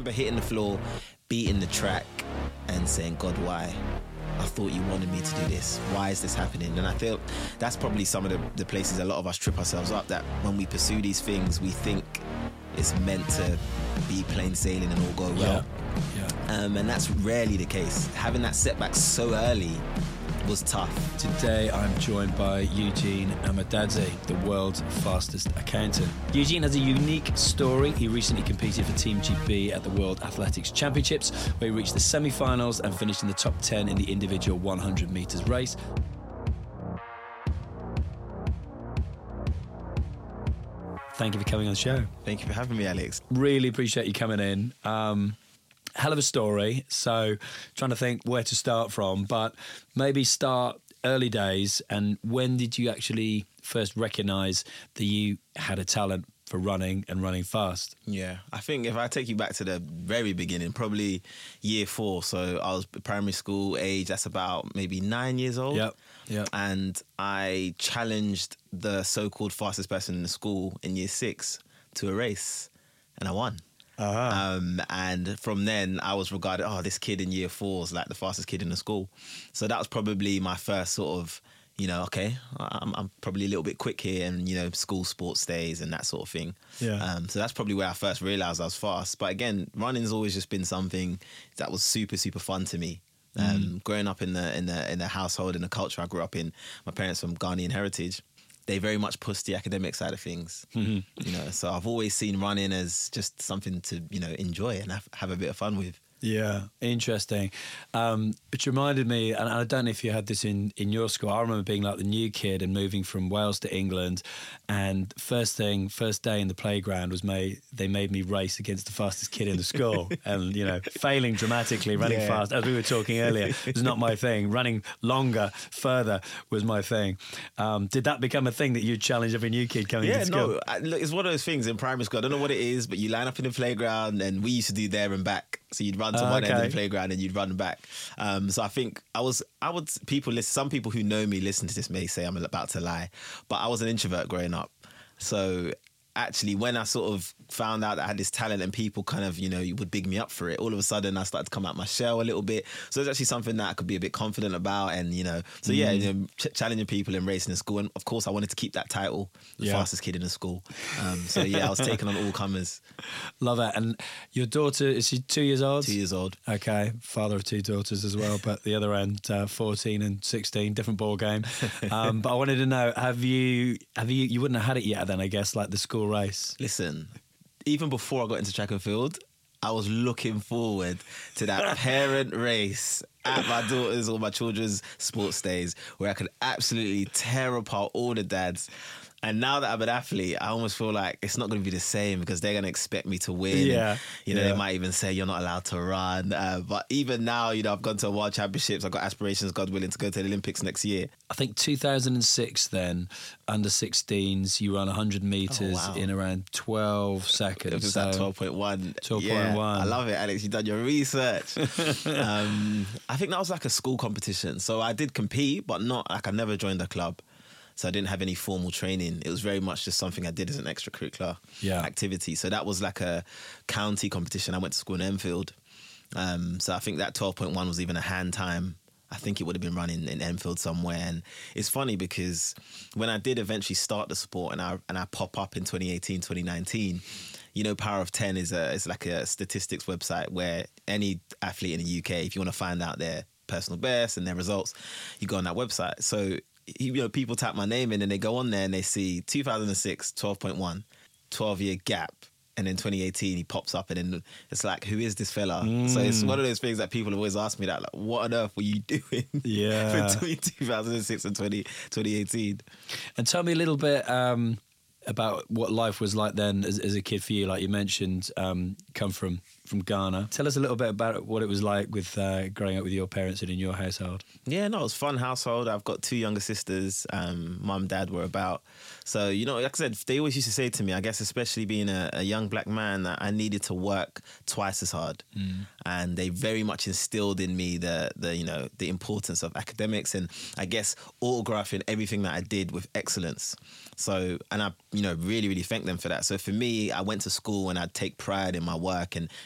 remember hitting the floor, beating the track and saying, God, why? I thought you wanted me to do this. Why is this happening? And I feel that's probably some of the places a lot of us trip ourselves up, that when we pursue these things, we think it's meant to be plain sailing and all go well. And that's rarely the case. Having that setback so early was tough. Today I'm joined by Eugene Amadadze, the world's fastest accountant. Eugene has a unique story. He recently competed for Team GB at the World Athletics Championships, where he reached the semi-finals and finished in the top 10 in the individual 100 metres race. Thank you for coming on the show. Thank you for having me, Alex. Really appreciate you coming in. Hell of a story. So trying to think where to start from, but maybe start early days. And when did you actually first recognise that you had a talent for running and running fast? Yeah, I think if I take you back to the very beginning, probably year 4. So I was primary school age. That's about maybe 9 years old. Yep. And I challenged the so-called fastest person in the school in year 6 to a race, and I won. And from then I was regarded, this kid in year 4 is like the fastest kid in the school. So that was probably my first sort of, okay, I'm probably a little bit quick here, and, school sports days and that sort of thing. Yeah. So that's probably where I first realised I was fast. But again, running's always just been something that was super, super fun to me. Growing up in the household and the culture I grew up in, my parents from Ghanaian heritage, they very much push the academic side of things. So I've always seen running as just something to, enjoy and have a bit of fun with. Yeah, interesting. It reminded me, and I don't know if you had this in your school. I remember being like the new kid and moving from Wales to England, and first day in the playground was they made me race against the fastest kid in the school, and failing dramatically, running fast, as we were talking earlier, was not my thing. Running longer, further was my thing. Did that become a thing that you challenge every new kid coming to school? Yeah, no, look, it's one of those things in primary school. I don't know what it is, but you line up in the playground, and we used to do there and back. So you'd run to one end of the playground and you'd run back. So I think some people who know me listen to this may say I'm about to lie, but I was an introvert growing up. So actually, when I sort of found out that I had this talent and people kind of, would big me up for it, all of a sudden I started to come out my shell a little bit. So it's actually something that I could be a bit confident about, and, challenging people and racing in school. And of course, I wanted to keep that title, the fastest kid in the school. I was taking on all comers. Love it. And your daughter, is she 2 years old? 2 years old. Okay. Father of 2 daughters as well, but the other end, 14 and 16, different ball game. But I wanted to know, you wouldn't have had it yet then, I guess, like the school race? Listen, even before I got into track and field, I was looking forward to that parent race at my daughter's or my children's sports days where I could absolutely tear apart all the dads. And now that I'm an athlete, I almost feel like it's not going to be the same because they're going to expect me to win. Yeah. They might even say you're not allowed to run. But even now, I've gone to World Championships. I've got aspirations, God willing, to go to the Olympics next year. I think 2006 then, under 16s, you run 100 metres in around 12 seconds. It was at 12.1. 12.1. Yeah, I love it, Alex. You've done your research. I think that was like a school competition. So I did compete, but not like I never joined a club. So I didn't have any formal training. It was very much just something I did as an extracurricular activity. So that was like a county competition. I went to school in Enfield. So I think that 12.1 was even a hand time. I think it would have been running in Enfield somewhere. And it's funny because when I did eventually start the sport and I pop up in 2018, 2019, Power of 10 is like a statistics website where any athlete in the UK, if you want to find out their personal best and their results, you go on that website. So people type my name in and they go on there and they see 2006, 12.1, 12-year gap. And then 2018, he pops up and then it's like, who is this fella? So it's one of those things that people have always asked me that, like, what on earth were you doing between 2006 and 2018? And tell me a little bit about what life was like then as a kid for you. Like you mentioned, come from Ghana. Tell us a little bit about what it was like with growing up with your parents and in your household. Yeah, no, it was a fun household. I've got 2 younger sisters. Mum and dad were about. So, like I said, they always used to say to me, I guess especially being a young black man, that I needed to work twice as hard. And they very much instilled in me the importance of academics and I guess autographing everything that I did with excellence. So, and I, really, really thank them for that. So for me, I went to school and I'd take pride in my work and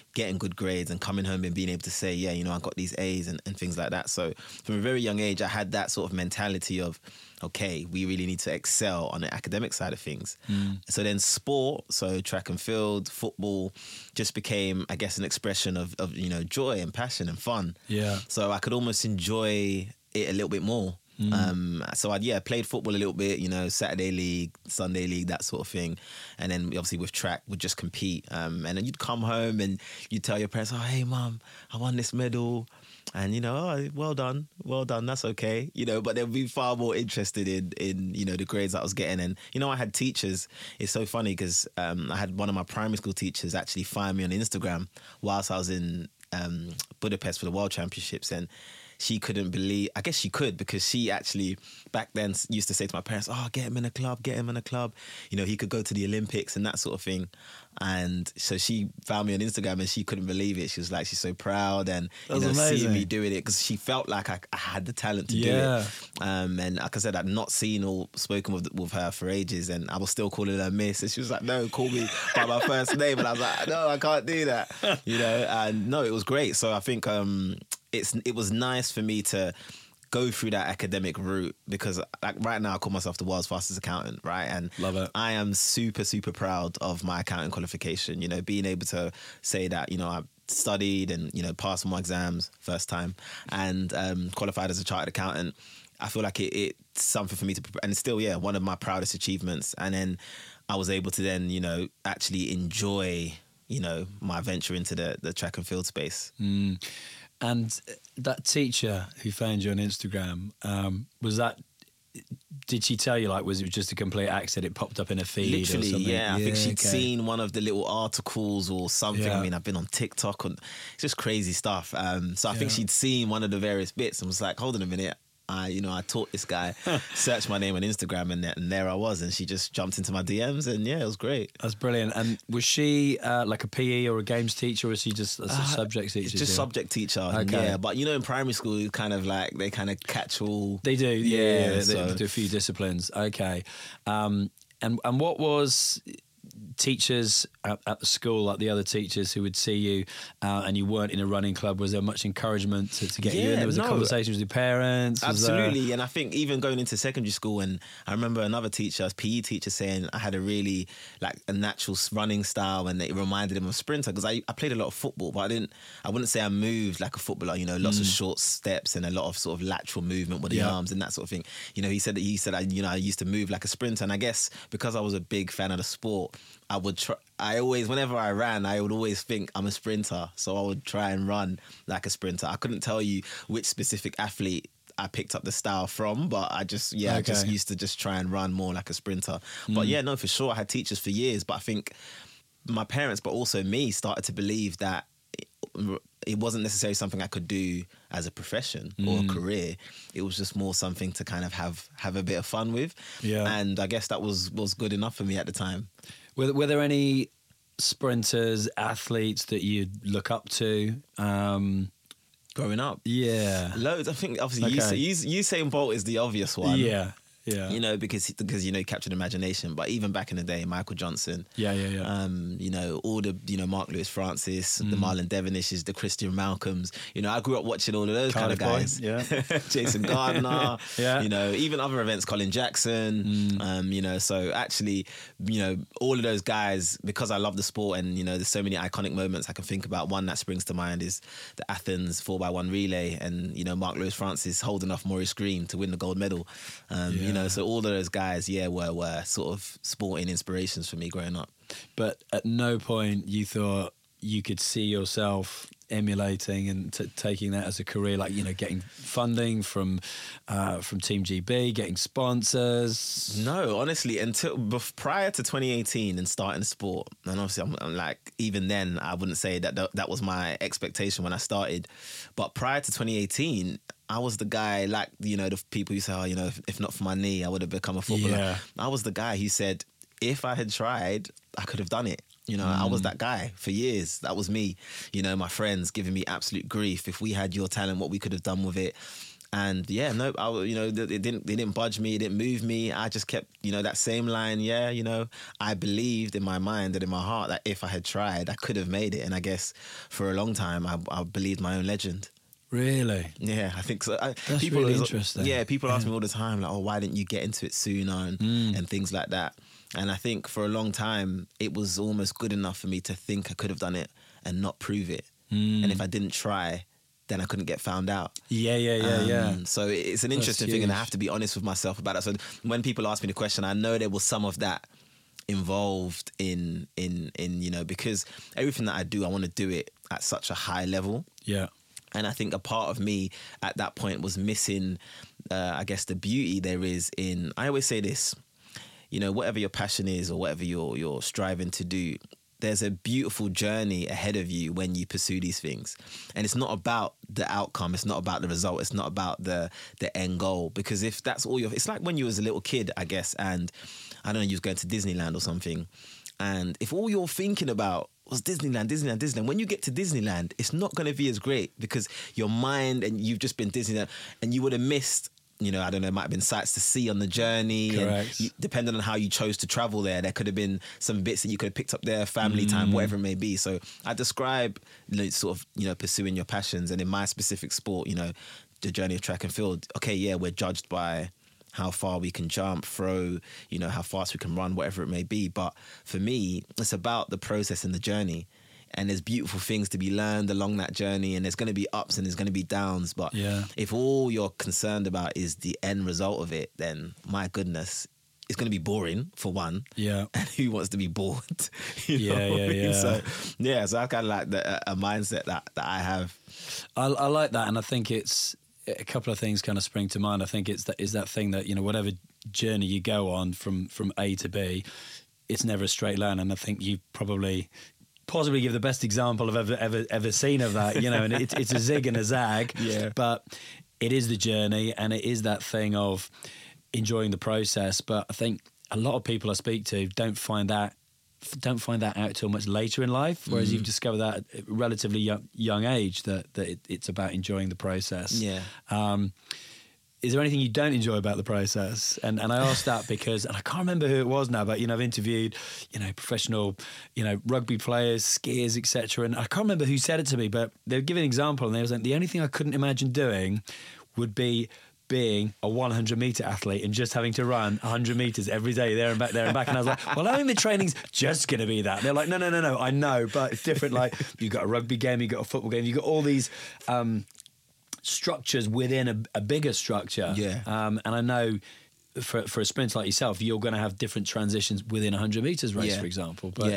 getting good grades and coming home and being able to say, yeah, you know, I got these A's and things like that. So from a very young age, I had that sort of mentality of, okay, we really need to excel on the academic side of things. So then sport, so track and field, football, just became, I guess, an expression of you know, joy and passion and fun. Yeah. So I could almost enjoy it a little bit more. So I played football a little bit, you know, Saturday league, Sunday league, that sort of thing. And then obviously with track, would just compete. And then you'd come home and you'd tell your parents, oh, hey, mum, I won this medal. And, you know, oh, well done, that's okay. You know, but they'll be far more interested in, you know, the grades that I was getting. And, you know, I had teachers. It's so funny because I had one of my primary school teachers actually find me on Instagram whilst I was in Budapest for the World Championships. And she couldn't believe, I guess she could, because she actually back then used to say to my parents, oh, get him in a club. You know, he could go to the Olympics and that sort of thing. And so she found me on Instagram and she couldn't believe it. She was like, she's so proud and, you know, seeing me doing it, because she felt like I had the talent to do it. And like I said, I'd not seen or spoken with her for ages, and I was still calling her Miss. And she was like, no, call me by my first name. And I was like, no, I can't do that. You know, and no, it was great. So I think it was nice for me to go through that academic route, because like right now I call myself the world's fastest accountant, right? And love it. I am super, super proud of my accounting qualification, you know, being able to say that, you know, I studied and, you know, passed my exams first time and qualified as a chartered accountant. I feel like it's something for me to, and it's still, one of my proudest achievements. And then I was able to then, you know, actually enjoy, you know, my venture into the track and field space. And that teacher who found you on Instagram, did she tell you, like, was it just a complete accident? It popped up in a feed Literally, or something? yeah. I think she'd seen one of the little articles or something. Yeah. I mean, I've been on TikTok and it's just crazy stuff. So I think she'd seen one of the various bits and was like, hold on a minute. I taught this guy, searched my name on Instagram and there I was, and she just jumped into my DMs and it was great. That's brilliant. And was she like a PE or a games teacher, or was she just a subject teacher? Just subject teacher, okay. But you know, in primary school, you kind of like, they kind of catch all. They do, yeah. They do a few disciplines, okay. And what was teachers at the school, like the other teachers who would see you and you weren't in a running club, was there much encouragement to get you in? There was a conversation with your parents? Absolutely. And I think even going into secondary school, and I remember another teacher, a PE teacher, saying I had a really like a natural running style, and it reminded him of sprinter, because I played a lot of football, but I wouldn't say I moved like a footballer, you know, lots of short steps and a lot of sort of lateral movement with the arms and that sort of thing. You know, he said I used to move like a sprinter, and I guess because I was a big fan of the sport, I would try. Whenever I ran, I would always think I'm a sprinter. So I would try and run like a sprinter. I couldn't tell you which specific athlete I picked up the style from, but I just used to just try and run more like a sprinter. But for sure, I had teachers for years, but I think my parents, but also me, started to believe that it wasn't necessarily something I could do as a profession or a career. It was just more something to kind of have a bit of fun with. Yeah. And I guess that was good enough for me at the time. Were there any sprinters, athletes that you'd look up to growing up? Yeah. Loads. I think obviously Usain Bolt is the obvious one. Yeah. Yeah. You know, because you know, he captured imagination. But even back in the day, Michael Johnson. Yeah. You know, all the, you know, Mark Lewis Francis, the Marlon Devinishes, the Christian Malcolms. You know, I grew up watching all of those kind of guys. Yeah. Jason Gardner. You know, even other events, Colin Jackson. You know, so actually, you know, all of those guys, because I love the sport, and, you know, there's so many iconic moments I can think about. One that springs to mind is the Athens 4x1 relay, and, you know, Mark Lewis Francis holding off Maurice Green to win the gold medal. You know, so all of those guys, were sort of sporting inspirations for me growing up. But at no point you thought you could see yourself emulating and taking that as a career, like, you know, getting funding from Team GB, getting sponsors? No, honestly, prior to 2018 and starting sport, and obviously I'm like, even then I wouldn't say that was my expectation when I started, but prior to 2018, I was the guy, like, you know, the people who say, oh, you know, if not for my knee, I would have become a footballer. Yeah. I was the guy who said, if I had tried, I could have done it. You know, I was that guy for years. That was me. You know, my friends giving me absolute grief. If we had your talent, what we could have done with it. And yeah, no, it didn't budge me, it didn't move me. I just kept, that same line. Yeah, I believed in my mind and in my heart that if I had tried, I could have made it. And I guess for a long time, I believed my own legend. Really? Yeah, I think so. That's really interesting. Yeah, people ask me all the time, like, oh, why didn't you get into it sooner and things like that. And I think for a long time, it was almost good enough for me to think I could have done it and not prove it. And if I didn't try, then I couldn't get found out. Yeah. So it's an interesting thing, and I have to be honest with myself about it. So when people ask me the question, I know there was some of that involved in because everything that I do, I want to do it at such a high level. Yeah. And I think a part of me at that point was missing, I guess, the beauty there is in, I always say this, whatever your passion is or whatever you're striving to do, there's a beautiful journey ahead of you when you pursue these things. And it's not about the outcome. It's not about the result. It's not about the end goal. Because if that's all it's like when you was a little kid, I guess, and I don't know, you was going to Disneyland or something. And if all you're thinking about was Disneyland, when you get to Disneyland, it's not going to be as great because your mind and you've just been Disneyland and you would have missed, I don't know, it might have been sights to see on the journey. Correct. And depending on how you chose to travel there could have been some bits that you could have picked up there, family time, whatever it may be. So I describe sort of, pursuing your passions. And in my specific sport, the journey of track and field, okay, yeah, we're judged by how far we can jump, throw, how fast we can run, whatever it may be. But for me, it's about the process and the journey. And there's beautiful things to be learned along that journey, and there's going to be ups and there's going to be downs. But if all you're concerned about is the end result of it, then my goodness, it's going to be boring for one. Yeah. And who wants to be bored? Yeah. So I kind of like a mindset that I have. I like that, and I think it's a couple of things kind of spring to mind. I think is that thing that whatever journey you go on from A to B, it's never a straight line. And I think you possibly give the best example I've ever seen of that, and it's a zig and a zag, but it is the journey and it is that thing of enjoying the process. But I think a lot of people I speak to don't find that out till much later in life, whereas you've discovered that at a relatively young age that it's about enjoying the process. Is there anything you don't enjoy about the process? And I asked that because, and I can't remember who it was now, but, I've interviewed, professional, rugby players, skiers, etc. And I can't remember who said it to me, but they were giving an example and they were saying the only thing I couldn't imagine doing would be being a 100-metre athlete and just having to run 100 metres every day, there and back. And I was like, well, I think the training's just going to be that. They're like, no, I know, but it's different. Like, you've got a rugby game, you've got a football game, you've got all these structures within a bigger structure. And I know for a sprinter like yourself, you're going to have different transitions within a 100 metres race, for example. But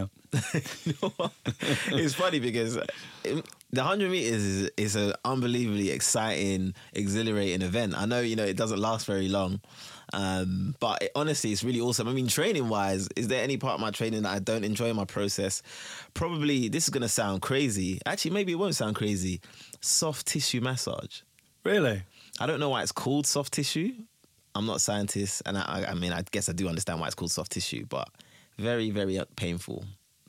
it's funny because the 100 metres is an unbelievably exciting, exhilarating event. I know, it doesn't last very long. But honestly, it's really awesome. I mean, training-wise, is there any part of my training that I don't enjoy in my process? Probably, this is going to sound crazy. Actually, maybe it won't sound crazy. Soft tissue massage. Really? I don't know why it's called soft tissue. I'm not a scientist, and I mean, I guess I do understand why it's called soft tissue, but very, very painful.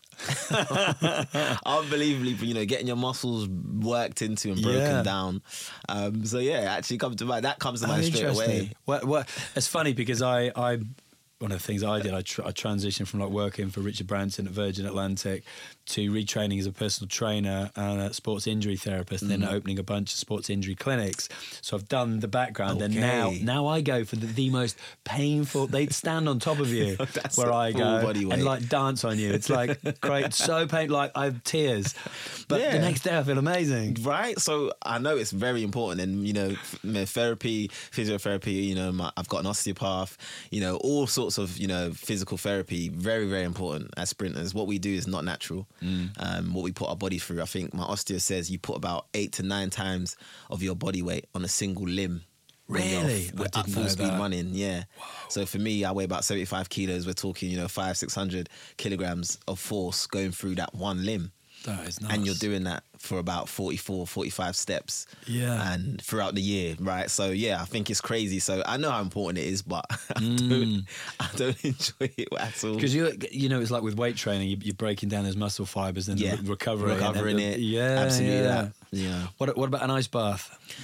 Unbelievably, getting your muscles worked into and broken down. Actually comes to mind. That comes to mind straight away. Well, it's funny because I one of the things I did, I transitioned from working for Richard Branson at Virgin Atlantic to retraining as a personal trainer and a sports injury therapist, and then opening a bunch of sports injury clinics. So I've done the background, and now I go for the most painful. They stand on top of you where I go and dance on you. It's great, so painful. I have tears, but the next day I feel amazing. Right. So I know it's very important, and therapy, physiotherapy. I've got an osteopath. All sorts of physical therapy, very, very important as sprinters. What we do is not natural. What we put our body through. I think my osteo says you put about 8 to 9 times of your body weight on a single limb. Really? At full speed running, Wow. So for me, I weigh about 75 kilos. We're talking, 500-600 kilograms of force going through that one limb. That is nice. And you're doing that for about 44, 45 steps. Yeah. And throughout the year, right? So, I think it's crazy. So I know how important it is, but I don't enjoy it at all. Because, it's like with weight training, you're breaking down those muscle fibres and recovering it. Yeah. Absolutely. What about an ice bath?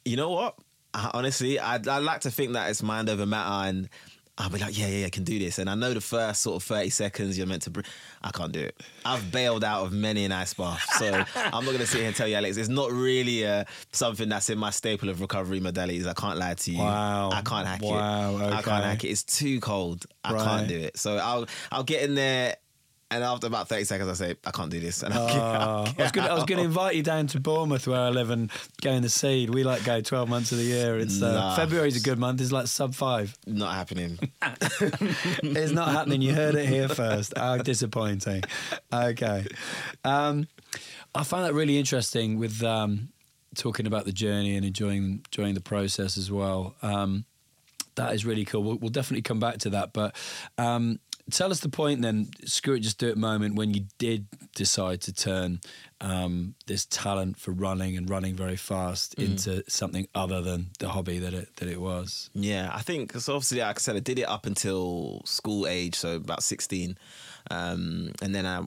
You know what? Honestly, I'd like to think that it's mind over matter, and I'll be like, yeah, I can do this. And I know the first sort of 30 seconds you're meant to breathe. I can't do it. I've bailed out of many an ice bath. So I'm not going to sit here and tell you, Alex, it's not really something that's in my staple of recovery modalities. I can't lie to you. Wow. I can't hack it. Okay. I can't hack it. It's too cold. I can't do it. So I'll get in there. And after about 30 seconds, I say, I can't do this. And I was going to invite you down to Bournemouth, where I live, and go in the Seed. We go 12 months of the year. It's February's a good month. It's like sub 5. Not happening. It's not happening. You heard it here first. How disappointing. Okay. I find that really interesting with talking about the journey and enjoying the process as well. That is really cool. We'll definitely come back to that. But tell us the point then, screw it, just do it moment when you did decide to turn this talent for running and running very fast into something other than the hobby that it was. Yeah, I think, so obviously, like I said, I did it up until school age, so about 16. And then I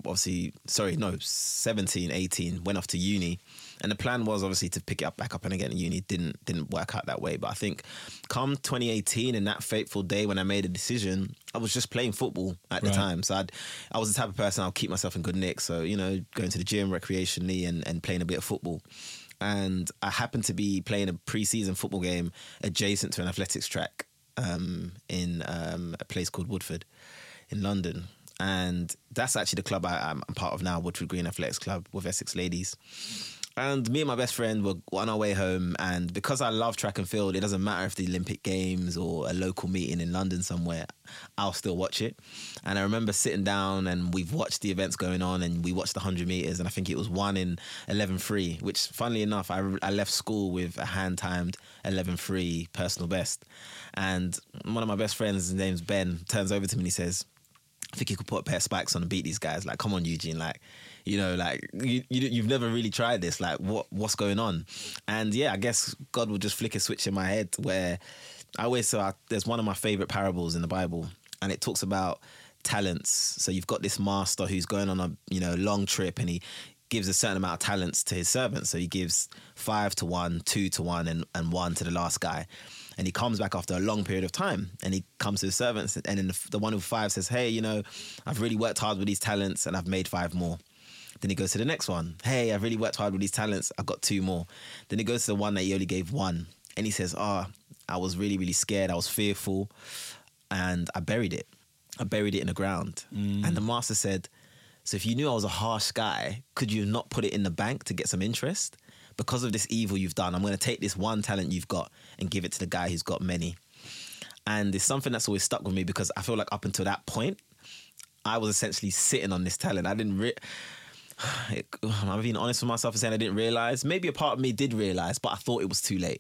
17, 18, went off to uni. And the plan was obviously to pick it back up and again in uni. Didn't work out that way. But I think come 2018 and that fateful day when I made a decision, I was just playing football at the time. So I was the type of person, I'll keep myself in good nick. So, going to the gym recreationally and playing a bit of football. And I happened to be playing a pre-season football game adjacent to an athletics track in a place called Woodford in London. And that's actually the club I'm part of now, Woodford Green Athletics Club with Essex Ladies. And me and my best friend were on our way home, and because I love track and field, it doesn't matter if the Olympic Games or a local meeting in London somewhere, I'll still watch it. And I remember sitting down and we've watched the events going on, and we watched the 100 metres, and I think it was 1 in 11.3, which, funnily enough, I left school with a hand-timed 11.3 personal best. And one of my best friends, his name's Ben, turns over to me and he says, I think you could put a pair of spikes on and beat these guys. Like, come on, Eugene. Like, you've never really tried this. Like, what's going on? And yeah, I guess God will just flick a switch in my head where I always say there's one of my favourite parables in the Bible, and it talks about talents. So you've got this master who's going on a long trip, and he gives a certain amount of talents to his servants. So he gives 5 to 1, 2 to 1, and 1 to the last guy. And he comes back after a long period of time, and he comes to his servants, and then the one with 5 says, hey, I've really worked hard with these talents and I've made 5 more. Then he goes to the next one. Hey, I've really worked hard with these talents. I've got 2 more. Then he goes to the one that he only gave 1. And he says, I was really, really scared. I was fearful. And I buried it. I buried it in the ground. And the master said, so if you knew I was a harsh guy, could you not put it in the bank to get some interest? Because of this evil you've done, I'm going to take this one talent you've got and give it to the guy who's got many. And it's something that's always stuck with me, because I feel like up until that point, I was essentially sitting on this talent. I didn't I'm being honest with myself and saying I didn't realise. Maybe a part of me did realise, but I thought it was too late.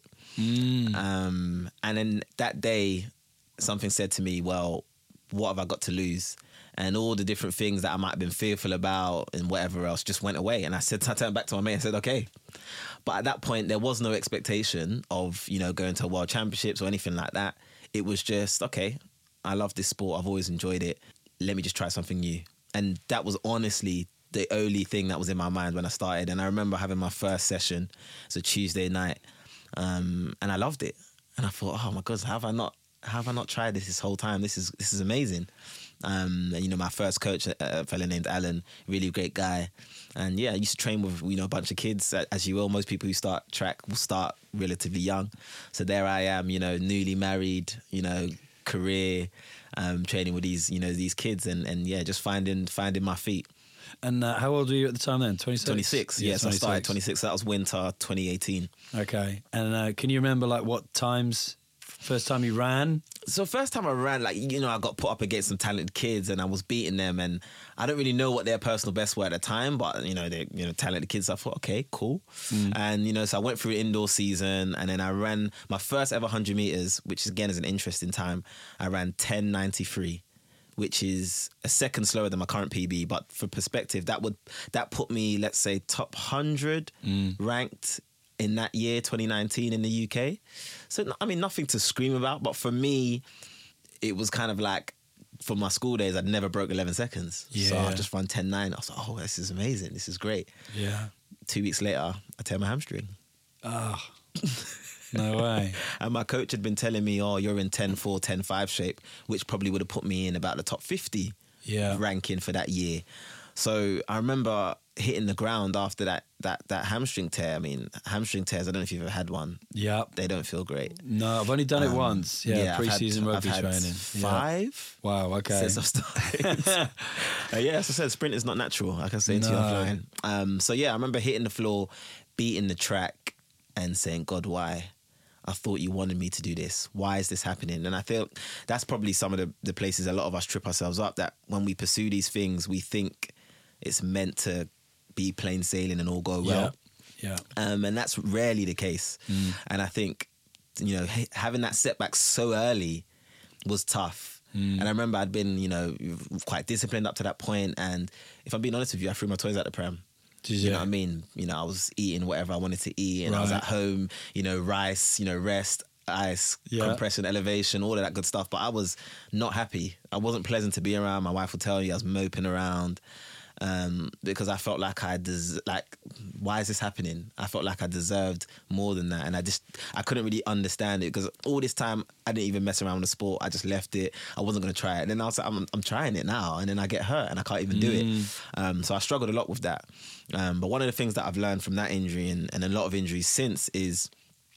And then that day, something said to me, well, what have I got to lose? And all the different things that I might have been fearful about and whatever else just went away. And I turned back to my mate and said, okay. But at that point, there was no expectation of, going to World Championships or anything like that. It was just, okay, I love this sport. I've always enjoyed it. Let me just try something new. And that was honestly the only thing that was in my mind when I started. And I remember having my first session. It's a Tuesday night. And I loved it. And I thought, oh my God, how have I not tried this whole time? This is amazing. And my first coach, a fella named Alan, really great guy. And yeah, I used to train with a bunch of kids, as you will. Most people who start track will start relatively young. So there I am, newly married, career, training with these kids, and yeah, just finding my feet. And how old were you at the time then? 26? 26, yes. 26. I started 26. That was winter 2018. Okay. And can you remember what times, first time you ran? So first time I ran, I got put up against some talented kids and I was beating them, and I don't really know what their personal best were at the time, but they're talented kids. So I thought, okay, cool. And so I went through indoor season, and then I ran my first ever 100 meters, which again is an interesting time. I ran 10:93, which is a second slower than my current PB, but for perspective, that put me, let's say, top 100 ranked in that year, 2019, in the UK. So, I mean, nothing to scream about, but for me, it was kind of like, from my school days, I'd never broke 11 seconds. Yeah. So I just run 10:9. I was like, oh, this is amazing. This is great. Yeah. 2 weeks later, I tear my hamstring. Ah. No way. And my coach had been telling me, oh, you're in 10-4, 10-5 shape, which probably would have put me in about the top 50 ranking for that year. So I remember hitting the ground after that hamstring tear. I mean, hamstring tears, I don't know if you've ever had one. Yeah. They don't feel great. No, I've only done it once. Yeah, pre-season rugby I've had training. 5. Yeah. Wow, okay. Since I've started. Yeah, as I said, sprint is not natural. Like I say to you offline. So yeah, I remember hitting the floor, beating the track and saying, God, why? I thought you wanted me to do this. Why is this happening? And I feel that's probably some of the places a lot of us trip ourselves up, that when we pursue these things, we think it's meant to be plain sailing and all go well. Yeah. And that's rarely the case. And I think, you know, having that setback so early was tough. And I remember I'd been, you know, quite disciplined up to that point. And if I'm being honest with you, I threw my toys out the pram. You know what I mean? You know, I was eating whatever I wanted to eat, and I was at home, you know, rice, you know, rest, ice, compression, elevation, all of that good stuff. But I was not happy. I wasn't pleasant to be around. My wife would tell you I was moping around because I felt like why is this happening? I felt like I deserved more than that. And I couldn't really understand it, because all this time I didn't even mess around with the sport. I just left it. I wasn't going to try it. And then I was like, I'm trying it now. And then I get hurt and I can't even do it. So I struggled a lot with that. But one of the things that I've learned from that injury and a lot of injuries since is,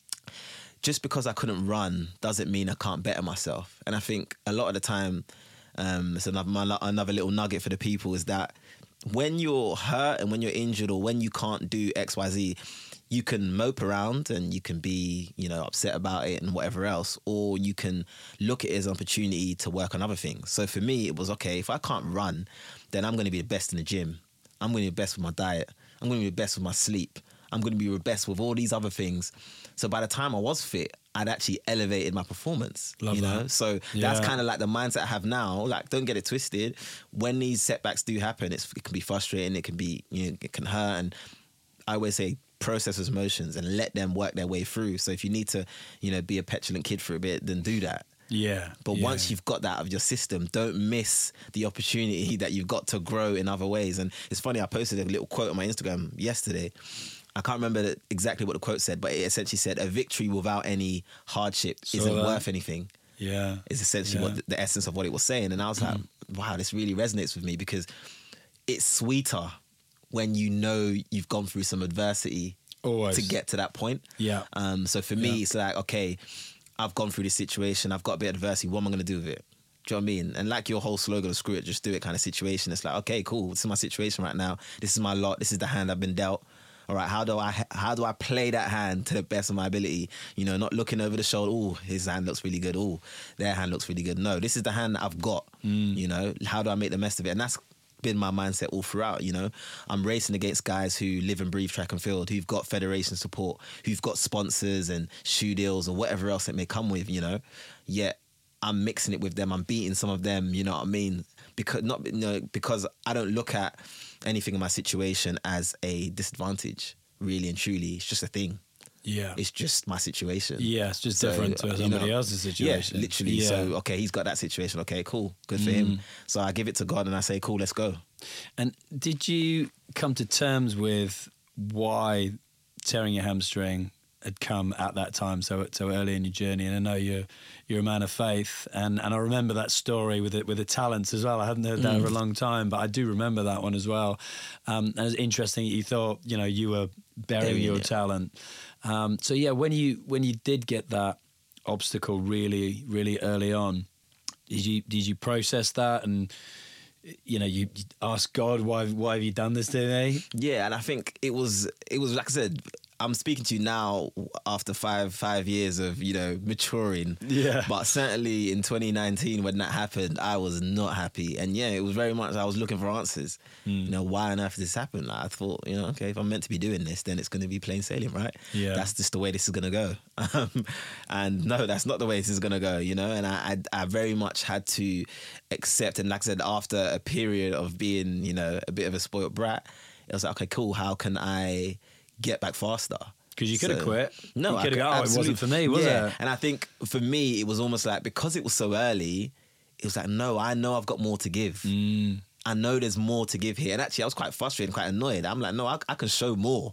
just because I couldn't run doesn't mean I can't better myself. And I think a lot of the time, it's another little nugget for the people, is that when you're hurt and when you're injured or when you can't do X, Y, Z, you can mope around and you can be, you know, upset about it and whatever else, or you can look at it as an opportunity to work on other things. So for me, it was, okay, if I can't run, then I'm going to be the best in the gym. I'm going to be the best with my diet. I'm going to be the best with my sleep. I'm going to be the best with all these other things. So by the time I was fit, I'd actually elevated my performance. Love you know? That. So that's kind of like the mindset I have now. Like, don't get it twisted. When these setbacks do happen, it can be frustrating. It can be, you know, it can hurt. And I always say, process those emotions and let them work their way through. So if you need to, you know, be a petulant kid for a bit, then do that. But once you've got that out of your system, don't miss the opportunity that you've got to grow in other ways. And it's funny, I posted a little quote on my Instagram yesterday. I can't remember exactly what the quote said, but it essentially said, a victory without any hardship isn't worth anything. Is essentially what the essence of what it was saying. And I was like, wow, this really resonates with me, because it's sweeter when you know you've gone through some adversity to get to that point. So for me, it's like, okay, I've gone through this situation, I've got a bit of adversity, what am I going to do with it? Do you know what I mean? And like your whole slogan of screw it, just do it kind of situation. It's like, okay, cool, this is my situation right now. This is my lot. This is the hand I've been dealt. All right, how do I play that hand to the best of my ability? You know, not looking over the shoulder, oh, his hand looks really good. Oh, their hand looks really good. No, this is the hand that I've got. You know, how do I make the best of it? And that's been my mindset all throughout. You know, I'm racing against guys who live and breathe track and field, who've got federation support, who've got sponsors and shoe deals or whatever else it may come with, you know. Yet I'm mixing it with them. I'm beating some of them, you know what I mean? Because I don't look at anything in my situation as a disadvantage, really and truly. It's just a thing. It's just my situation. It's just different to somebody else's situation. Literally. So, okay, he's got that situation. Okay, cool. Good for him. So I give it to God and I say, cool, let's go. And did you come to terms with why tearing your hamstring had come at that time so early in your journey? And I know you're a man of faith, and I remember that story with the talents as well. I hadn't heard that for a long time, but I do remember that one as well. And it's interesting that you thought, you know, you were burying your talent. So yeah, when you did get that obstacle really, really early on, did you process that, and you know, you ask God, why have you done this to me? Yeah, and I think it was like I said, I'm speaking to you now after five years of, you know, maturing. But certainly in 2019 when that happened, I was not happy. And yeah, it was very much, I was looking for answers. You know, why on earth did this happen? Like, I thought, you know, okay, if I'm meant to be doing this, then it's going to be plain sailing, right? That's just the way this is going to go. And no, that's not the way this is going to go, you know? And I very much had to accept. And like I said, after a period of being, you know, a bit of a spoiled brat, it was like, okay, cool, how can I get back faster? Because you could have quit. No, you could have gone, it wasn't for me, was it? And I think for me, it was almost like, because it was so early, it was like, no, I know I've got more to give. I know there's more to give here. And actually, I was quite frustrated, quite annoyed. I'm like, no, I can show more.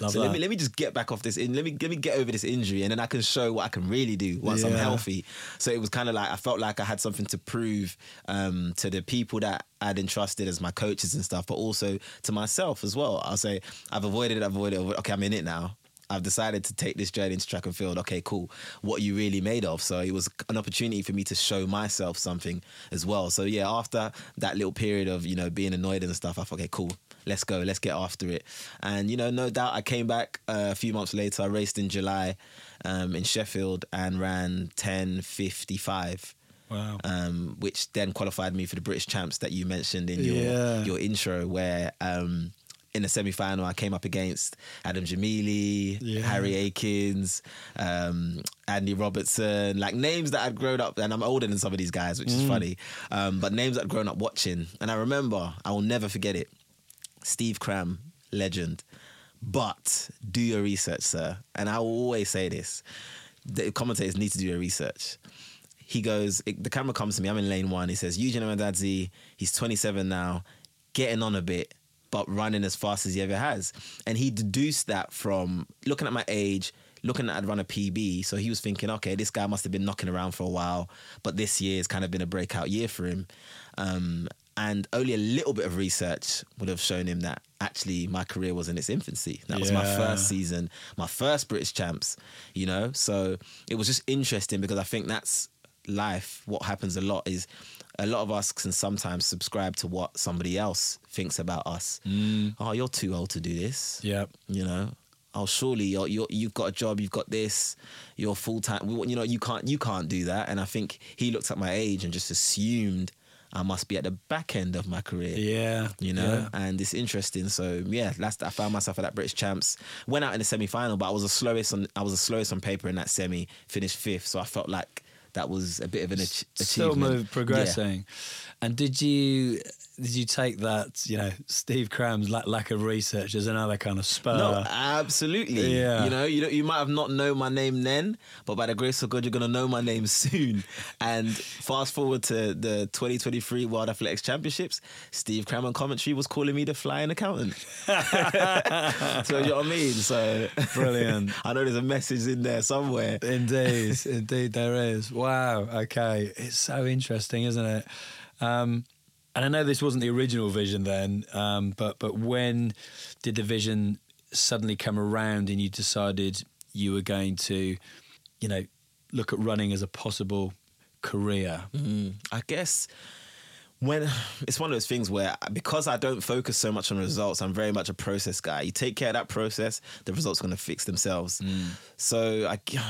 Love so that. let me just get back off this. Let me get over this injury, and then I can show what I can really do once I'm healthy. So it was kind of like I felt like I had something to prove to the people that I'd entrusted as my coaches and stuff, but also to myself as well. I'll say I've avoided it. Okay, I'm in it now. I've decided to take this journey into track and field. Okay, cool. What are you really made of? So it was an opportunity for me to show myself something as well. So yeah, after that little period of, being annoyed and stuff, I thought, okay, cool. Let's go. Let's get after it. And, no doubt I came back a few months later. I raced in July in Sheffield and ran 10:55. Wow. Which then qualified me for the British Champs that you mentioned in your intro, where in the semi-final I came up against Adam Jamili, Harry Akins, Andy Robertson, like names that I'd grown up, and I'm older than some of these guys, which is funny, but names that I'd grown up watching. And I remember, I will never forget it, Steve Cram, legend. But do your research, sir. And I will always say this, the commentators need to do their research. He goes, the camera comes to me, I'm in lane 1. He says, Eugene Amadadzi, he's 27 now, getting on a bit, but running as fast as he ever has. And he deduced that from looking at my age, looking at I'd run a PB. So he was thinking, okay, this guy must have been knocking around for a while, but this year has kind of been a breakout year for him. And only a little bit of research would have shown him that actually my career was in its infancy. That was my first season, my first British Champs, So it was just interesting because I think that's life. What happens a lot is a lot of us can sometimes subscribe to what somebody else thinks about us. Oh, you're too old to do this. Yeah. Oh, surely you've got a job, you've got this, you're full-time. You can't do that. And I think he looked at my age and just assumed I must be at the back end of my career. Yeah. And it's interesting. So yeah, I found myself at that British Champs. Went out in the semi-final, but I was the slowest on paper in that semi. Finished 5th, so I felt like that was a bit of an achievement. Still progressing. Yeah. And did you take that, Steve Cram's lack of research as another kind of spur? No, absolutely. Yeah. You might have not known my name then, but by the grace of God, you're going to know my name soon. And fast forward to the 2023 World Athletics Championships, Steve Cram on commentary was calling me the flying accountant. So you know what I mean? So brilliant. I know there's a message in there somewhere. Indeed there is. Wow. Okay, it's so interesting, isn't it? And I know this wasn't the original vision then, but when did the vision suddenly come around and you decided you were going to, look at running as a possible career? I guess when it's one of those things where, because I don't focus so much on results, I'm very much a process guy. You take care of that process, the results are going to fix themselves. So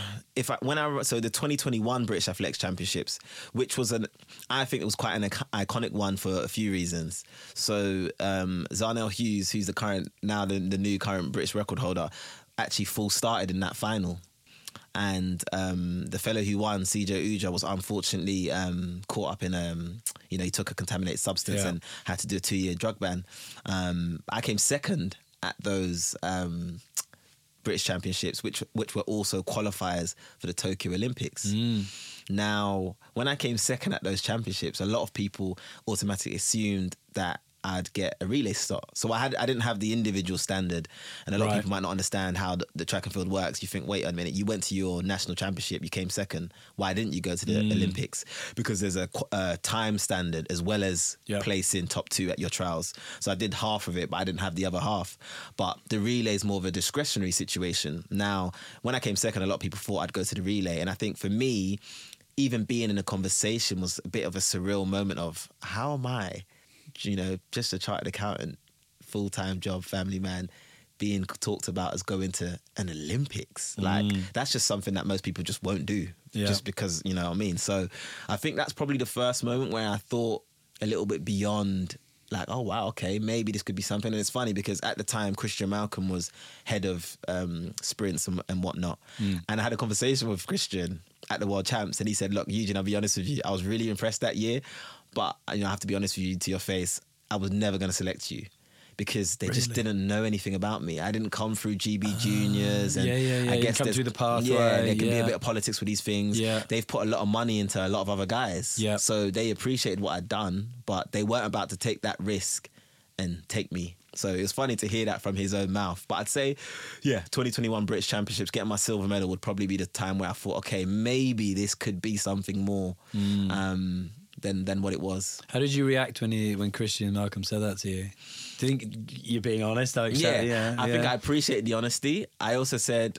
so the 2021 British Athletics Championships, which was I think it was quite an iconic one for a few reasons. So Zarnell Hughes, who's the new current British record holder, actually full started in that final. And the fellow who won, CJ Uja, was unfortunately caught up in, he took a contaminated substance and had to do a 2-year drug ban. I came second at those British Championships, which were also qualifiers for the Tokyo Olympics. Now, when I came second at those championships, a lot of people automatically assumed that I'd get a relay slot. So I didn't have the individual standard, and a lot of people might not understand how the track and field works. You think, wait a minute, you went to your national championship, you came second. Why didn't you go to the Olympics? Because there's a time standard as well as placing top 2 at your trials. So I did half of it, but I didn't have the other half. But the relay is more of a discretionary situation. Now, when I came second, a lot of people thought I'd go to the relay. And I think for me, even being in a conversation was a bit of a surreal moment of, how am I, just a chartered accountant, full-time job, family man, being talked about as going to an Olympics. Like, that's just something that most people just won't do, just because, you know what I mean? So I think that's probably the first moment where I thought a little bit beyond, like, oh, wow, okay, maybe this could be something. And it's funny because at the time, Christian Malcolm was head of sprints and whatnot. And I had a conversation with Christian at the World Champs, and he said, look, Eugene, I'll be honest with you, I was really impressed that year, but I have to be honest with you to your face, I was never going to select you because they just didn't know anything about me. I didn't come through GB Juniors. And I guess come through the pathway. Yeah, there can be a bit of politics with these things. Yeah. They've put a lot of money into a lot of other guys. Yeah. So they appreciated what I'd done, but they weren't about to take that risk and take me. So it was funny to hear that from his own mouth. But I'd say, 2021 British Championships, getting my silver medal would probably be the time where I thought, okay, maybe this could be something more than what it was. How did you react when Christian and Malcolm said that to you? Do you think you're being honest? I think I appreciate the honesty. I also said,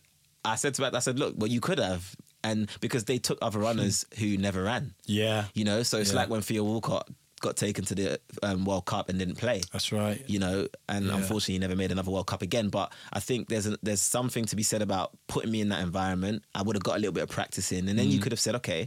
look, well, you could have. And because they took other runners who never ran. Yeah. You know, so it's like when Theo Walcott got taken to the World Cup and didn't play. That's right. You know, and unfortunately he never made another World Cup again. But I think there's something to be said about putting me in that environment. I would have got a little bit of practice in. And then you could have said, okay,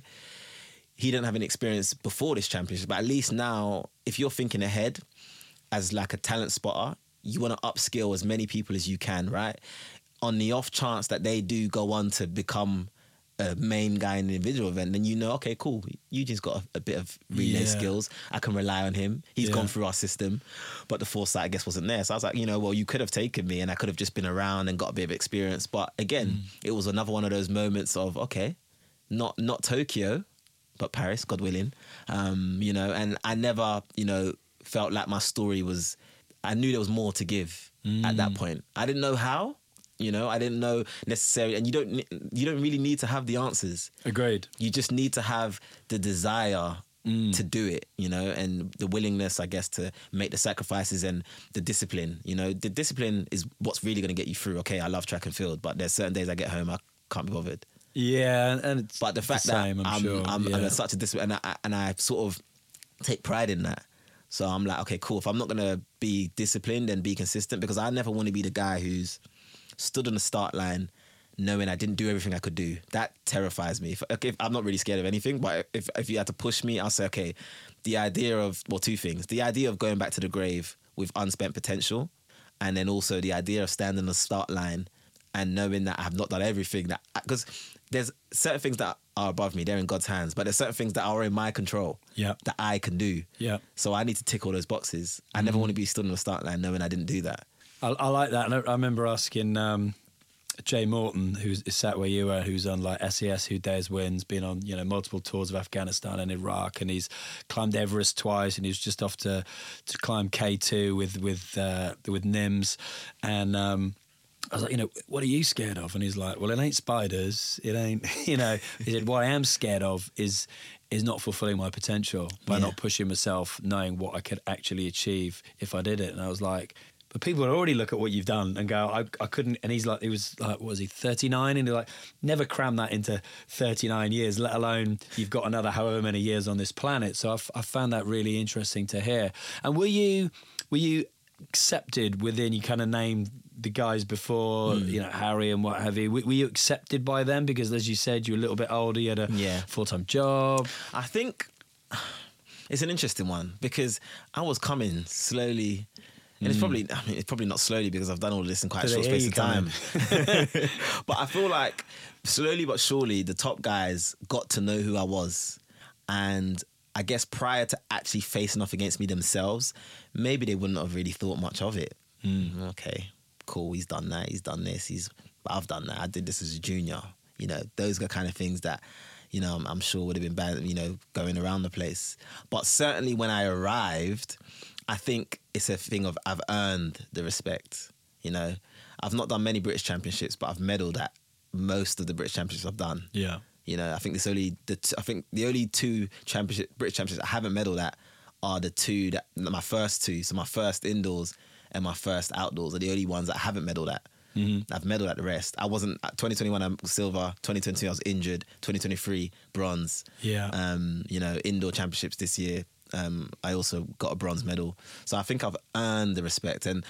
he didn't have any experience before this championship. But at least now, if you're thinking ahead as like a talent spotter, you want to upskill as many people as you can, right? On the off chance that they do go on to become a main guy in the individual event, then you know, okay, cool, Eugene's got a bit of relay skills. I can rely on him. He's gone through our system. But the foresight, I guess, wasn't there. So I was like, you know, well, you could have taken me and I could have just been around and got a bit of experience. But again, it was another one of those moments of, okay, not Tokyo, but Paris, God willing. You know, and I never, you know, felt like my story was, I knew there was more to give at that point. I didn't know how. You know, I didn't know necessarily, and you don't really need to have the answers. Agreed. You just need to have the desire to do it, you know, and the willingness, I guess, to make the sacrifices and the discipline. You know, the discipline is what's really going to get you through. Okay, I love track and field, but there's certain days I get home, I can't be bothered. Yeah, and it's but the fact that I'm such a discipline, and I sort of take pride in that. So I'm like, okay, cool. If I'm not going to be disciplined and be consistent, because I never want to be the guy who's stood on the start line knowing I didn't do everything I could do. That terrifies me. If I'm not really scared of anything, but if you had to push me, I'll say, okay, the idea of, well, two things. The idea of going back to the grave with unspent potential, and then also the idea of standing on the start line and knowing that I have not done everything. Because there's certain things that are above me, they're in God's hands, but there's certain things that are in my control that I can do. So I need to tick all those boxes. I never want to be stood on the start line knowing I didn't do that. I like that. And I remember asking Jay Morton, who's sat where you were, who's on like SES, Who Dares Wins, been on, you know, multiple tours of Afghanistan and Iraq, and he's climbed Everest twice, and he was just off to climb K2 with NIMS. And I was like, you know, what are you scared of? And he's like, well, it ain't spiders. It ain't, you know. He said, what I am scared of is not fulfilling my potential by not pushing myself, knowing what I could actually achieve if I did it. And I was like, but people would already look at what you've done and go, I couldn't. And he was like, what was he, 39? And he's like, never cram that into 39 years, let alone you've got another however many years on this planet. So I found that really interesting to hear. And were you accepted within, you kind of named the guys before, you know, Harry and what have you. Were you accepted by them? Because as you said, you're a little bit older, you had a full-time job. I think it's an interesting one because I was coming slowly. And it's probably not slowly because I've done all this in quite a short space of time. But I feel like slowly but surely the top guys got to know who I was. And I guess prior to actually facing off against me themselves, maybe they wouldn't have really thought much of it. Okay, cool, he's done that, he's done this, but I've done that, I did this as a junior. You know, those are the kind of things that, you know, I'm sure would have been bad, you know, going around the place. But certainly when I arrived, I think it's a thing of I've earned the respect. You know, I've not done many British Championships, but I've medalled at most of the British Championships I've done. Yeah. You know, I think the only two British Championships I haven't medalled at are the two my first two. So my first indoors and my first outdoors are the only ones that I haven't medalled at. I've medalled at the rest. I wasn't at 2021. I'm silver. 2022 I was injured. 2023 bronze. Yeah. You know, indoor championships this year. I also got a bronze medal. So I think I've earned the respect, and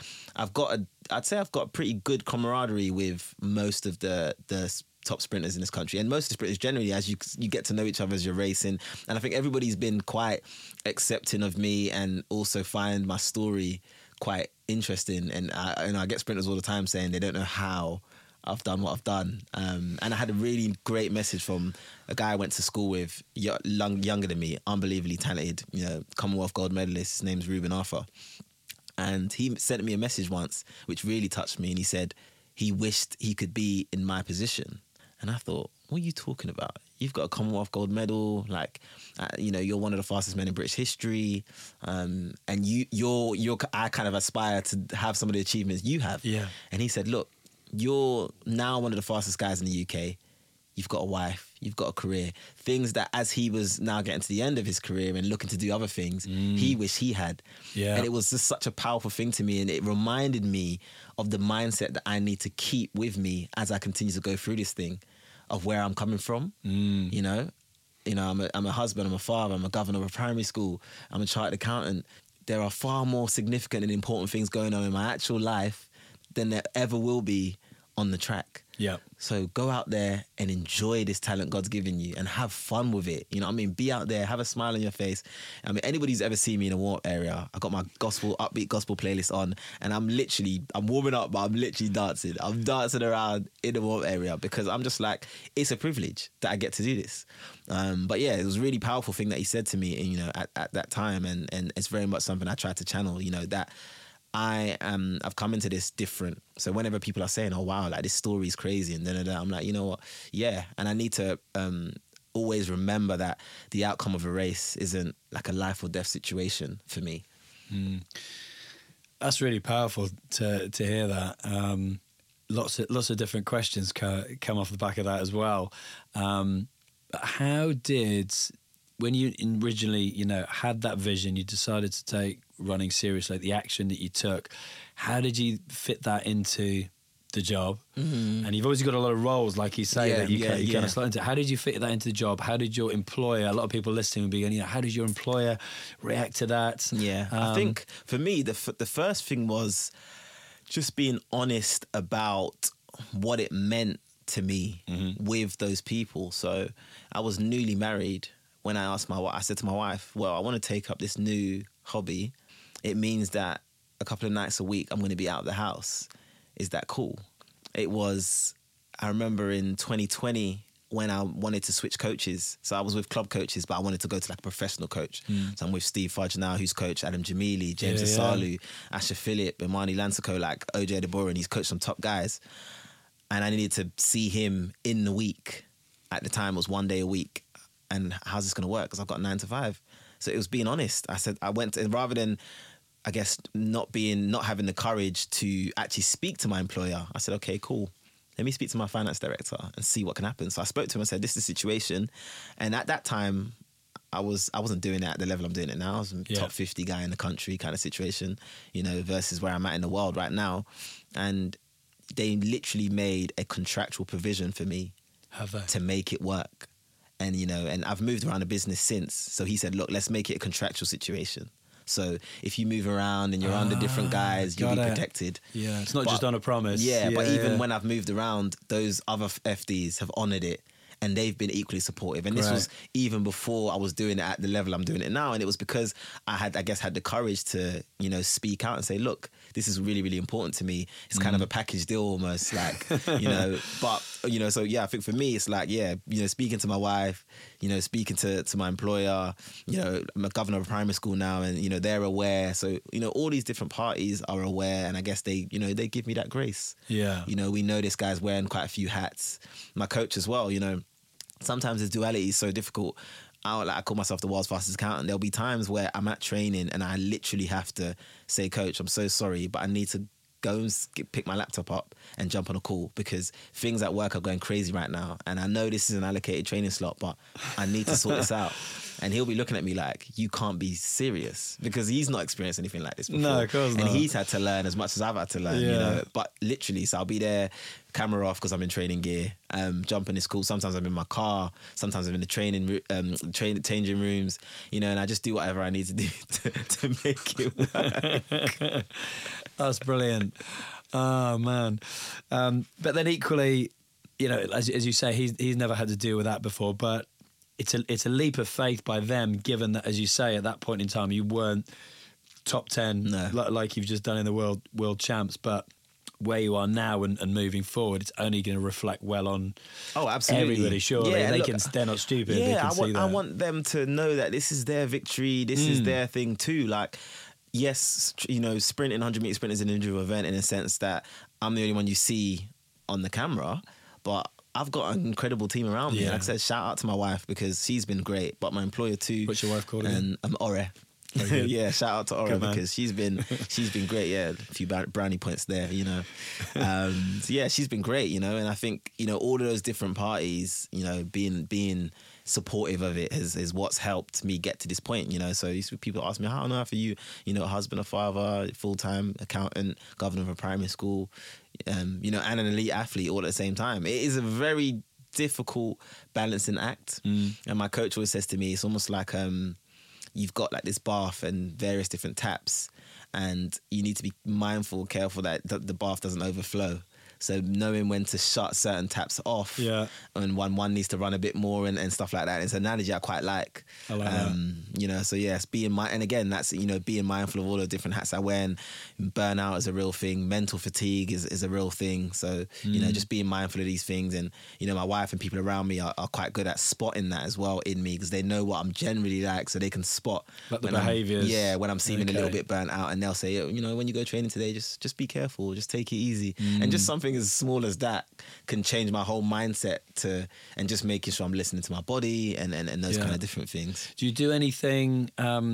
I'd say I've got a pretty good camaraderie with most of the top sprinters in this country, and most of the sprinters generally, as you get to know each other as you're racing. And I think everybody's been quite accepting of me and also find my story quite interesting. And I get sprinters all the time saying they don't know how I've done what I've done. And I had a really great message from a guy I went to school with, younger than me, unbelievably talented, you know, Commonwealth gold medalist. His name's Ruben Arthur. And he sent me a message once, which really touched me. And he said he wished he could be in my position. And I thought, what are you talking about? you've got a Commonwealth gold medal, like, you know, you're one of the fastest men in British history, and I kind of aspire to have some of the achievements you have. Yeah. And he said, look, you're now one of the fastest guys in the UK. You've got a wife, you've got a career. Things that as he was now getting to the end of his career and looking to do other things, he wished he had. Yeah. And it was just such a powerful thing to me. And it reminded me of the mindset that I need to keep with me as I continue to go through this thing, of where I'm coming from. You know, I'm a husband, I'm a father, I'm a governor of a primary school, I'm a chartered accountant. There are far more significant and important things going on in my actual life than there ever will be on the track. Yeah. So go out there and enjoy this talent God's given you and have fun with it. You know what I mean? Be out there, have a smile on your face. I mean, anybody who's ever seen me in a warm-up area, I got my upbeat gospel playlist on, and I'm warming up, but I'm literally dancing. I'm dancing around in the warm-up area because I'm just like, it's a privilege that I get to do this. But yeah, it was a really powerful thing that he said to me, you know, at that time, and it's very much something I tried to channel, you know, that I've come into this different. So whenever people are saying, oh wow, like this story is crazy and then I'm like, you know what? Yeah. And I need to always remember that the outcome of a race isn't like a life or death situation for me. That's really powerful to hear that. Lots of different questions come off the back of that as well. How did, when you originally, you know, had that vision, you decided to take running seriously, the action that you took, how did you fit that into the job? And you've always got a lot of roles, like you say, that you kind of slot into. How did you fit that into the job? How did your employer, a lot of people listening will be going, you know, how did your employer react to that? Yeah, I think for me, the first thing was just being honest about what it meant to me with those people. So I was newly married when I said to my wife, well, I want to take up this new hobby. It means that a couple of nights a week I'm going to be out of the house. Is that cool? I remember in 2020 when I wanted to switch coaches. So I was with club coaches, but I wanted to go to like a professional coach. So I'm with Steve Fudge now, who's coached Adam Jamili, James Asalu, Asher Phillip, Imani Lansiko, like OJ Deborah, and he's coached some top guys. And I needed to see him in the week. At the time, it was 1 day a week. And how's this going to work? Because I've got 9 to 5. So it was being honest. I said, rather than, I guess, not having the courage to actually speak to my employer, I said, okay, cool. Let me speak to my finance director and see what can happen. So I spoke to him and said, this is the situation. And at that time, I wasn't doing it at the level I'm doing it now. I was a top 50 guy in the country kind of situation, you know, versus where I'm at in the world right now. And they literally made a contractual provision for me to make it work. And, you know, and I've moved around the business since. So he said, look, let's make it a contractual situation. So if you move around and you're under different guys, you'll be protected. Yeah, it's not just on a promise. Yeah, but even when I've moved around, those other FDs have honoured it. And they've been equally supportive. And this was even before I was doing it at the level I'm doing it now. And it was because I had the courage to, you know, speak out and say, look, this is really, really important to me. It's kind of a package deal almost, like, you know. But, you know, so yeah, I think for me, it's like, yeah, you know, speaking to my wife, you know, speaking to my employer, you know, I'm a governor of a primary school now and, you know, they're aware. So, you know, all these different parties are aware. And I guess they, you know, they give me that grace. Yeah. You know, we know this guy's wearing quite a few hats. My coach as well, you know. Sometimes this duality is so difficult. I call myself the world's fastest accountant. There'll be times where I'm at training and I literally have to say, coach, I'm so sorry, but I need to go and pick my laptop up and jump on a call because things at work are going crazy right now. And I know this is an allocated training slot, but I need to sort this out. And he'll be looking at me like, you can't be serious, because he's not experienced anything like this before. No, of course not. And he's had to learn as much as I've had to learn, you know. But literally, so I'll be there, camera off because I'm in training gear, jumping is cool. Sometimes I'm in my car, sometimes I'm in the changing rooms, you know, and I just do whatever I need to do to make it work. That's brilliant. Oh, man. But then equally, you know, as you say, he's never had to deal with that before, but it's a leap of faith by them, given that, as you say, at that point in time, you weren't top 10 like you've just done in the world champs, but where you are now and moving forward, it's only going to reflect well on everybody, surely. Yeah, they're not stupid. Yeah, they can see that. I want them to know that this is their victory, this is their thing too. Like, yes, you know, sprinting 100-meter sprint is an individual event in a sense that I'm the only one you see on the camera, but I've got an incredible team around me. Yeah. Like I said, shout out to my wife because she's been great, but my employer too. What's your wife called again? And Ore. Yeah, shout out to Ore because she's been great. Yeah, a few brownie points there, you know. So yeah, she's been great, you know. And I think, you know, all of those different parties, you know, being supportive of it is what's helped me get to this point, you know. So people ask me, how on earth are you, you know, a husband, a father, full-time accountant, governor of a primary school, you know, and an elite athlete all at the same time. It is a very difficult balancing act. And my coach always says to me, it's almost like you've got like this bath and various different taps, and you need to be mindful, careful that the bath doesn't overflow. So knowing when to shut certain taps off, and one needs to run a bit more and stuff like that. It's an analogy I quite like. I like that. You know, so yes, and again, that's, you know, being mindful of all the different hats I wear. And burnout is a real thing. Mental fatigue is a real thing. So, you know, just being mindful of these things. And, you know, my wife and people around me are quite good at spotting that as well in me, because they know what I'm generally like, so they can spot like the behaviours. When I'm seeming a little bit burnt out, and they'll say, you know, when you go training today, just be careful, just take it easy. And just something as small as that can change my whole mindset and just making sure I'm listening to my body and those kind of different things. Do you do anything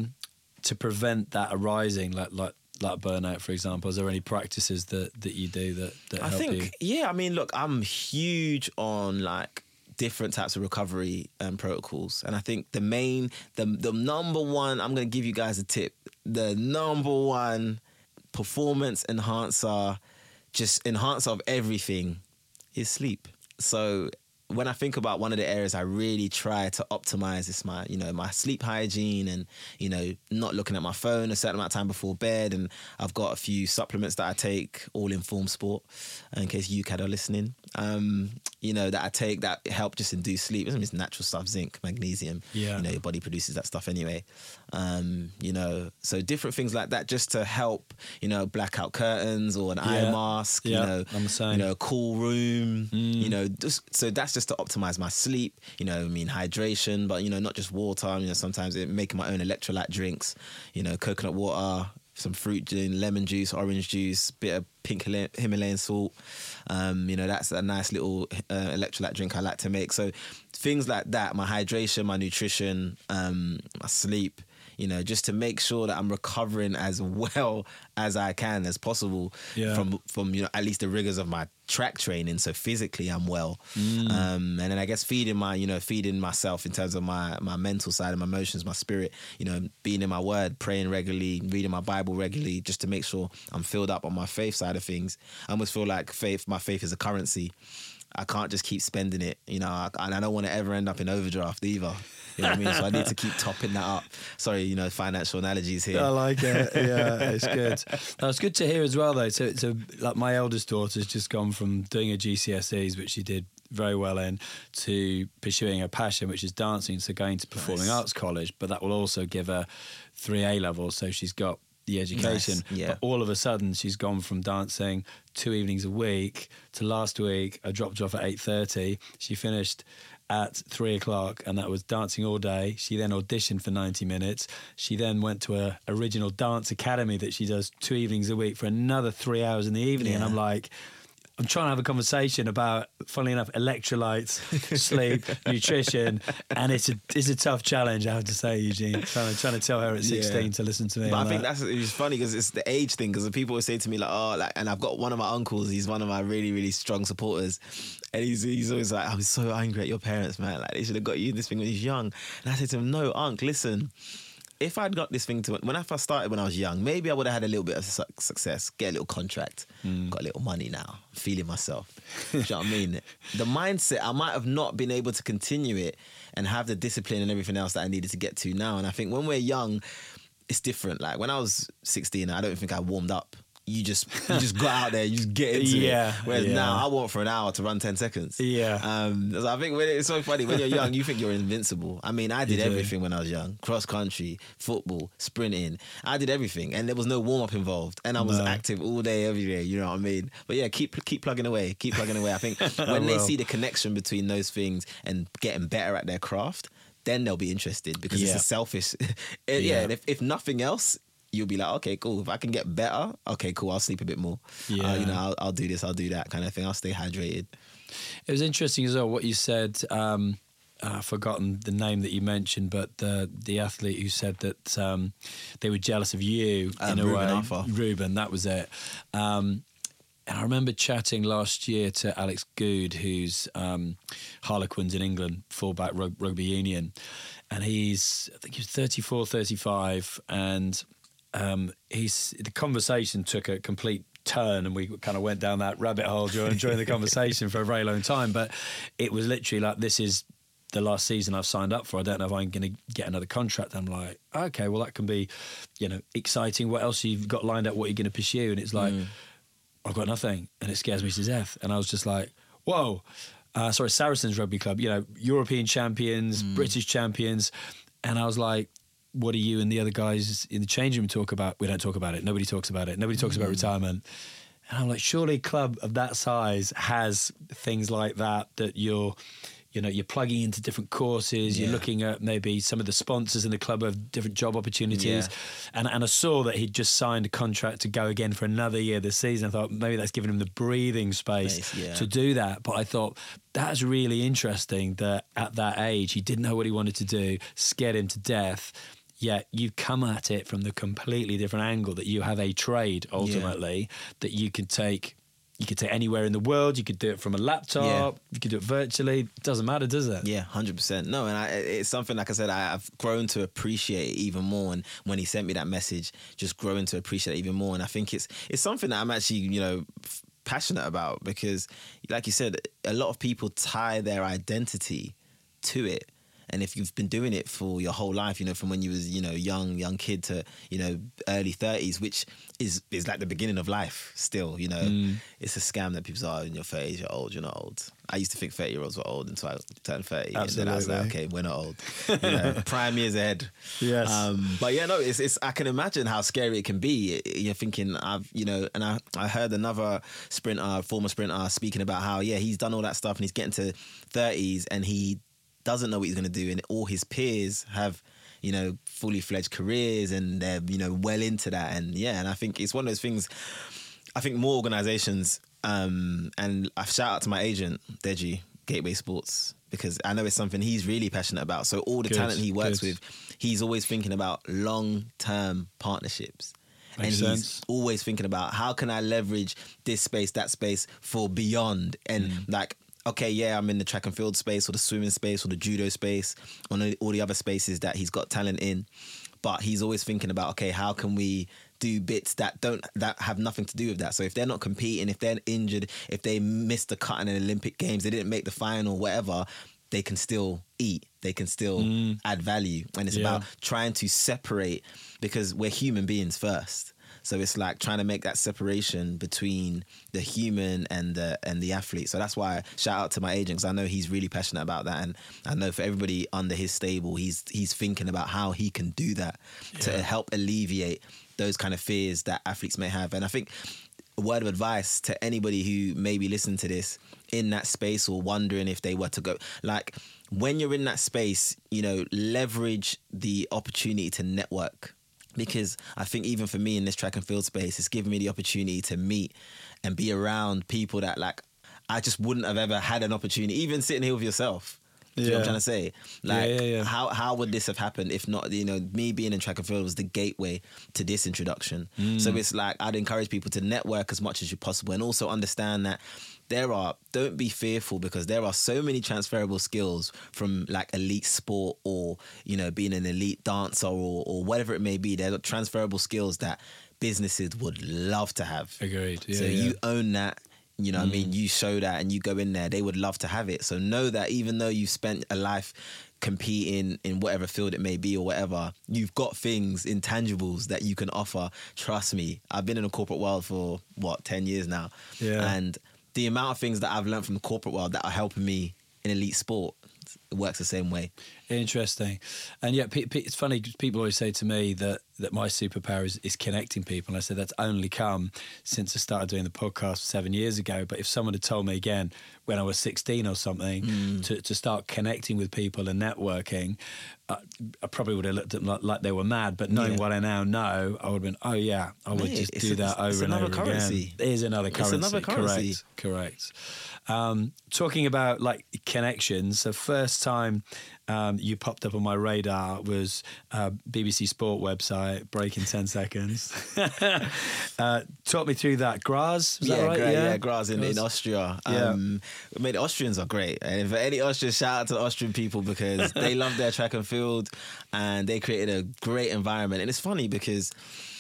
to prevent that arising, like burnout, for example? Is there any practices that you do that help you? Yeah, I mean, look, I'm huge on like different types of recovery protocols, and I think the number one, I'm going to give you guys a tip, the number one performance enhancer, just enhancer of everything, is sleep. So when I think about one of the areas I really try to optimize is my sleep hygiene, and, you know, not looking at my phone a certain amount of time before bed. And I've got a few supplements that I take, all Informed Sport, in case UCAD are listening, you know, that I take that help just induce sleep. It's natural stuff, zinc, magnesium. Yeah. You know, your body produces that stuff anyway. You know, so different things like that just to help, you know, blackout curtains or an eye mask, you know, I'm the same. You know, a cool room, you know, so that's just to optimize my sleep, you know, I mean, hydration, but, you know, not just water, you know, sometimes making my own electrolyte drinks, you know, coconut water, some fruit juice, lemon juice, orange juice, bit of pink Himalayan salt. You know, that's a nice little electrolyte drink I like to make. So things like that, my hydration, my nutrition, my sleep, you know, just to make sure that I'm recovering as well as I can, as possible, from you know, at least the rigors of my track training. So physically I'm well. And then I guess feeding myself in terms of my mental side and my emotions, my spirit, you know, being in my word, praying regularly, reading my Bible regularly, just to make sure I'm filled up on my faith side of things. I almost feel like my faith is a currency. I can't just keep spending it, you know, and I don't want to ever end up in overdraft either. You know what I mean? So I need to keep topping that up. Sorry, you know, financial analogies here. I like it. Yeah, it's good. Now, it's good to hear as well, though. So like my eldest daughter's just gone from doing her GCSEs, which she did very well in, to pursuing her passion, which is dancing, so going to Performing Arts College. But that will also give her 3 A levels, so she's got the education. Nice. Yeah. But all of a sudden, she's gone from dancing 2 evenings a week to last week, I dropped her off at 8:30. She finished at 3 o'clock, and that was dancing all day. She then auditioned for 90 minutes. She then went to a original dance academy that she does 2 evenings a week for another 3 hours in the evening. And I'm like, I'm trying to have a conversation about, funnily enough, electrolytes, sleep, nutrition, and it's a tough challenge, I have to say, Eugene. Trying to tell her at 16 to listen to me. But I think it's funny because it's the age thing. Because people always say to me like, and I've got one of my uncles. He's one of my really, really strong supporters, and he's always like, I'm so angry at your parents, man. Like, they should have got you this thing when you was young. And I said to him, no, Unc, listen. If I'd got this thing when I first started when I was young, maybe I would have had a little bit of success, get a little contract, got a little money now, feeling myself. Do you know what I mean? The mindset, I might have not been able to continue it and have the discipline and everything else that I needed to get to now. And I think when we're young, it's different. Like when I was 16, I don't think I warmed up. You just got out there, you just get into it. Whereas now I want for an hour to run 10 seconds. So I think it's so funny, when you're young, you think you're invincible. I mean, I did everything when I was young. Cross country, football, sprinting. I did everything, and there was no warm up involved. And I was active all day, every day. You know what I mean? But yeah, keep plugging away. Keep plugging away. I think when they see the connection between those things and getting better at their craft, then they'll be interested, because it's a selfish. If nothing else, you'll be like, okay, cool. If I can get better, okay, cool. I'll sleep a bit more. Yeah. You know, I'll do this, I'll do that kind of thing. I'll stay hydrated. It was interesting as well what you said. I've forgotten the name that you mentioned, but the athlete who said that they were jealous of you in a Ruben way. Arthur. Ruben, that was it. And I remember chatting last year to Alex Good, who's Harlequins in England, fullback rugby union. And I think he's 34, 35. And the conversation took a complete turn and we kind of went down that rabbit hole during the conversation for a very long time. But it was literally like, this is the last season I've signed up for. I don't know if I'm going to get another contract. I'm like, okay, well, that can be, exciting. What else you've got lined up? What you're going to pursue? And it's like, I've got nothing, and it scares me to death. And I was just like, whoa. Saracens Rugby Club, European champions, British champions. And I was like, what do you and the other guys in the changing room talk about? We don't talk about it. Nobody talks about it. Nobody talks about retirement. And I'm like, surely a club of that size has things like that you're plugging into different courses. You're looking at maybe some of the sponsors in the club have different job opportunities. And I saw that he'd just signed a contract to go again for another year this season. I thought maybe that's given him the breathing space to do that. But I thought that's really interesting that at that age, he didn't know what he wanted to do, scared him to death. Yet you've come at it from the completely different angle that you have a trade ultimately that you can take. You could take anywhere in the world. You could do it from a laptop. You could do it virtually. It doesn't matter, does it? Yeah, 100%. No, and it's something, like I said, I've grown to appreciate it even more. And when he sent me that message, just growing to appreciate it even more. And I think it's something that I'm actually, passionate about because, like you said, a lot of people tie their identity to it. And if you've been doing it for your whole life, from when you was, young kid to, early 30s, which is like the beginning of life still, it's a scam that people say, oh, in your 30s, you're old, you're not old. I used to think 30-year-olds were old until I turned 30. Absolutely. And then I was like, okay, we're not old. Prime years ahead. Yes. But yeah, no, it's I can imagine how scary it can be. You're thinking, and I heard another former sprinter speaking about how, he's done all that stuff and he's getting to 30s and he doesn't know what he's going to do, and all his peers have, fully fledged careers and they're, well into that. And and I think it's one of those things. I think more organisations, and I shout out to my agent, Deji, Gateway Sports, because I know it's something he's really passionate about. So all the talent he works with, he's always thinking about long-term partnerships. Makes and sense. He's always thinking about how can I leverage this space, that space for beyond. And okay, I'm in the track and field space or the swimming space or the judo space or all the other spaces that he's got talent in. But he's always thinking about, okay, how can we do bits that have nothing to do with that? So if they're not competing, if they're injured, if they missed the cut in the Olympic Games, they didn't make the final, whatever, they can still eat. They can still add value. And it's about trying to separate, because we're human beings first. So it's like trying to make that separation between the human and the athlete. So that's why shout out to my agent, because I know he's really passionate about that. And I know for everybody under his stable, he's thinking about how he can do that to help alleviate those kind of fears that athletes may have. And I think a word of advice to anybody who maybe listen to this in that space or wondering if they were to go, like when you're in that space, leverage the opportunity to network. Because I think even for me in this track and field space, it's given me the opportunity to meet and be around people that like I just wouldn't have ever had an opportunity, even sitting here with yourself. Do you know what I'm trying to say? Like, how would this have happened if not, me being in track and field was the gateway to this introduction. So it's like I'd encourage people to network as much as you possible and also understand that don't be fearful, because there are so many transferable skills from like elite sport or, being an elite dancer or whatever it may be. There are transferable skills that businesses would love to have. Agreed. Yeah, so you own that. What I mean? You show that and you go in there, they would love to have it. So know that even though you've spent a life competing in whatever field it may be or whatever, you've got things, intangibles that you can offer. Trust me, I've been in the corporate world for 10 years now. Yeah. And the amount of things that I've learned from the corporate world that are helping me in elite sport, it works the same way. Interesting. And yet, it's funny, 'cause people always say to me that my superpower is connecting people. And I said that's only come since I started doing the podcast 7 years ago. But if someone had told me again when I was 16 or something to start connecting with people and networking, I probably would have looked at them like they were mad. But knowing what I now know, I would have been, oh yeah, I would just do that over and over again. It is another currency. It's another currency. Correct. Talking about like connections, the first time you popped up on my radar was BBC Sport website, Breaking 10 Seconds. Talk me through that. Graz, is that right? Yeah, Graz in Austria. I mean, the Austrians are great. And for any Austrians, shout out to the Austrian people because they love their track and field and they created a great environment. And it's funny because,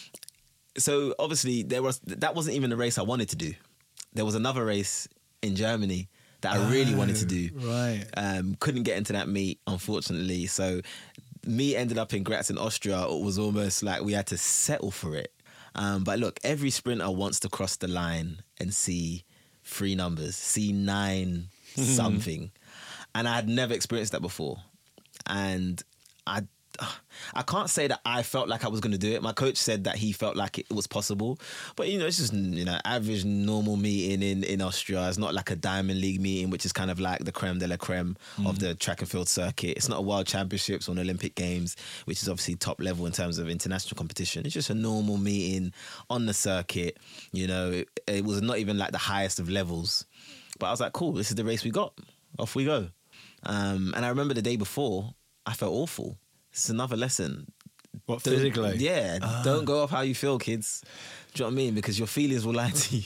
so obviously that wasn't even the race I wanted to do. There was another race in Germany that I really wanted to do. Right. Couldn't get into that meet, unfortunately. So me ended up in Graz in Austria. It was almost like we had to settle for it. But look, every sprinter wants to cross the line and see 3 numbers, see 9 something. And I had never experienced that before. And I can't say that I felt like I was going to do it. My coach said that he felt like it was possible. But, it's just, average normal meeting in Austria. It's not like a Diamond League meeting, which is kind of like the creme de la creme of the track and field circuit. It's not a World Championships or an Olympic Games, which is obviously top level in terms of international competition. It's just a normal meeting on the circuit. It was not even like the highest of levels. But I was like, cool, this is the race we got. Off we go. And I remember the day before, I felt awful. It's another lesson. What, physically? Yeah. Don't go off how you feel, kids. Do you know what I mean? Because your feelings will lie to you.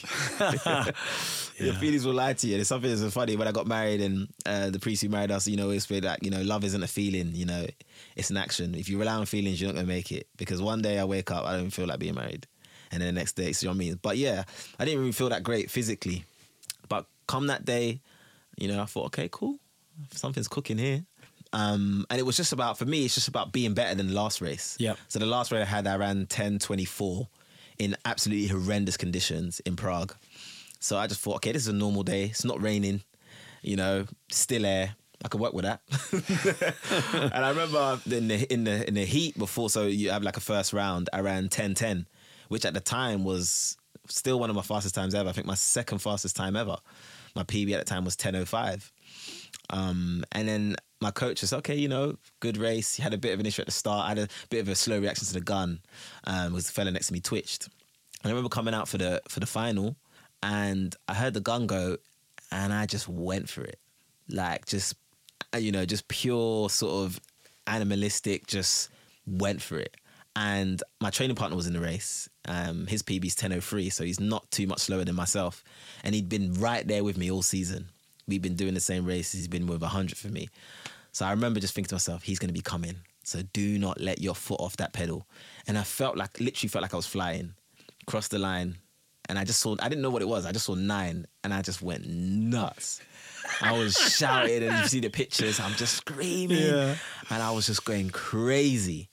Your feelings will lie to you. And it's something that's funny. When I got married and the priest who married us, always said like, love isn't a feeling, it's an action. If you rely on feelings, you're not going to make it. Because one day I wake up, I don't feel like being married. And then the next day, so you know what I mean? But yeah, I didn't really feel that great physically. But come that day, I thought, okay, cool. Something's cooking here. And it was just about, for me, it's just about being better than the last race. Yep. So the last race I ran 10:24 in absolutely horrendous conditions in Prague. So I just thought, okay, this is a normal day. It's not raining, still air. I could work with that. And I remember in the heat before, so you have like a first round, I ran 10:10, which at the time was still one of my fastest times ever. I think my second fastest time ever. My PB at the time was 10:05. And then my coach was, okay, good race. He had a bit of an issue at the start. I had a bit of a slow reaction to the gun. Was the fella next to me twitched. And I remember coming out for the final and I heard the gun go and I just went for it. Like just pure sort of animalistic, just went for it. And my training partner was in the race. His PB's 10:03, so he's not too much slower than myself. And he'd been right there with me all season. We've been doing the same races. He's been with 100 for me. So I remember just thinking to myself, he's going to be coming. So do not let your foot off that pedal. And I literally felt like I was flying. Crossed the line. And I didn't know what it was. I just saw 9 and I just went nuts. I was shouting and you see the pictures. I'm just screaming. Yeah. And I was just going crazy.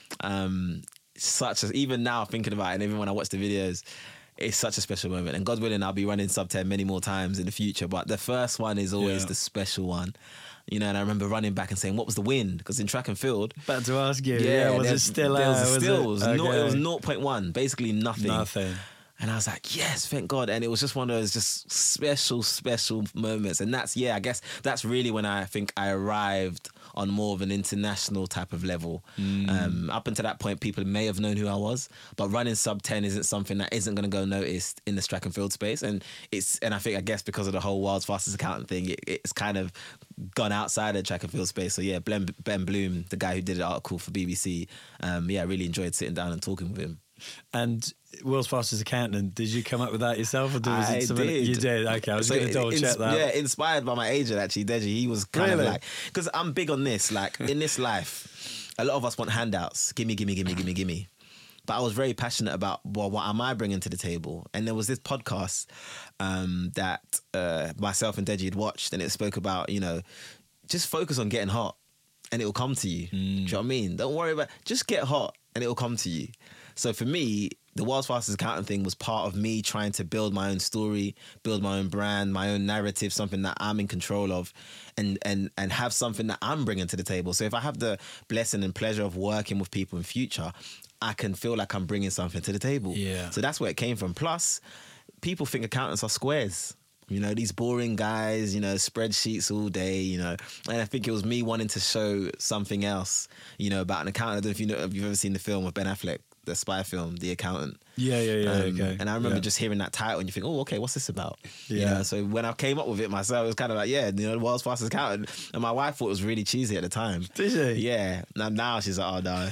Even now thinking about it and even when I watch the videos, it's such a special moment. And God willing, I'll be running sub 10 many more times in the future. But the first one is always the special one. And I remember running back and saying, what was the wind? Because in track and field... About to ask you. Was it still there was still, it? It was 0.1, basically nothing. Nothing. And I was like, yes, thank God. And it was just one of those just special moments. And I guess that's really when I think I arrived on more of an international type of level. Up until that point, people may have known who I was, but running sub 10 isn't something that isn't going to go noticed in the track and field space. And I guess because of the whole world's fastest accountant thing, it's kind of gone outside the track and field space. So yeah, Ben Bloom, the guy who did the article for BBC, I really enjoyed sitting down and talking with him. And world's fastest accountant, did you come up with that yourself or was it something did. You did? Okay, I was going to double check that. Yeah, inspired by my agent actually, Deji. He was kind of like, because I'm big on this, like in this life, a lot of us want handouts. Gimme. But I was very passionate about, what am I bringing to the table? And there was this podcast that myself and Deji had watched and it spoke about, just focus on getting hot and it will come to you. Do you know what I mean? Don't worry about, just get hot and it will come to you. So for me, the world's fastest accountant thing was part of me trying to build my own story, build my own brand, my own narrative, something that I'm in control of, and have something that I'm bringing to the table. So if I have the blessing and pleasure of working with people in future, I can feel like I'm bringing something to the table. Yeah. So that's where it came from. Plus, people think accountants are squares. You know, these boring guys, you know, spreadsheets all day, you know. And I think it was me wanting to show something else, you know, about an accountant. I don't know if you know, if you've ever seen the film with Ben Affleck, the spy film, The Accountant. Yeah, okay. And I remember just hearing that title and you think, oh, okay, what's this about? Yeah. You know, so when I came up with it myself, it was kind of like, yeah, you know, the world's fastest accountant. And my wife thought it was really cheesy at the time. Did she? Yeah. Now she's like, oh, no.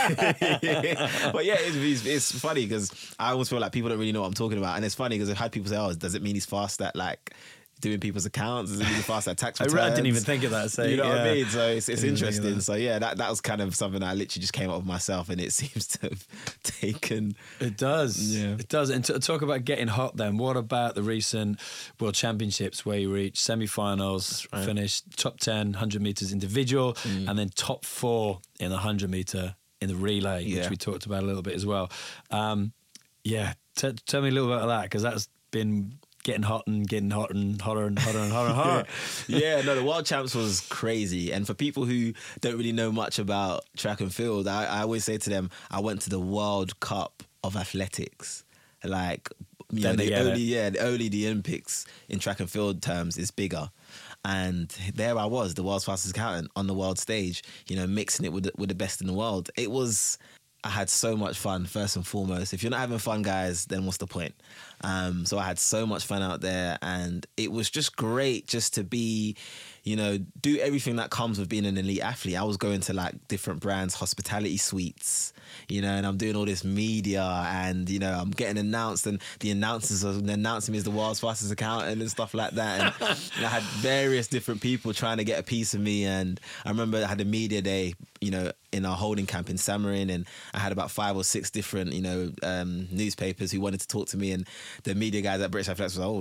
Yeah. But yeah, it's funny because I always feel like people don't really know what I'm talking about. And it's funny because I've had people say, oh, does it mean he's fast at like doing people's accounts? Does it mean he's fast at tax returns? I didn't even think of that. So, you know what I yeah. mean? So it's interesting. So yeah, that was kind of something I literally just came up with myself, and it seems to have taken. It does. Yeah. It does. And to talk about getting hot then, what about the recent World Championships where you reached semi-finals, right. finished top 10, 100 metres individual, and then top 4 in the 100 metre in the relay, which we talked about a little bit as well. Tell me a little bit about that, because that's been getting hot and getting hotter and hotter and hotter and hotter and hotter. Yeah, no, the World Champs was crazy. And for people who don't really know much about track and field, I always say to them, I went to the World Cup of Athletics. Like, you know, only the Olympics in track and field terms is bigger. And there I was, the world's fastest accountant on the world stage, you know, mixing it with the best in the world. I had so much fun, first and foremost. If you're not having fun, guys, then what's the point? So I had so much fun out there, and it was just great just to be, you know, do everything that comes with being an elite athlete. I was going to like different brands, hospitality suites, you know, and I'm doing all this media, and, you know, I'm getting announced, and the announcers are announcing me as the world's fastest accountant and stuff like that. And I had various different people trying to get a piece of me. And I remember I had a media day, you know, in our holding camp in Samarin, and I had about 5 or 6 different, you know, newspapers who wanted to talk to me, and the media guys at British Athletics was like, oh,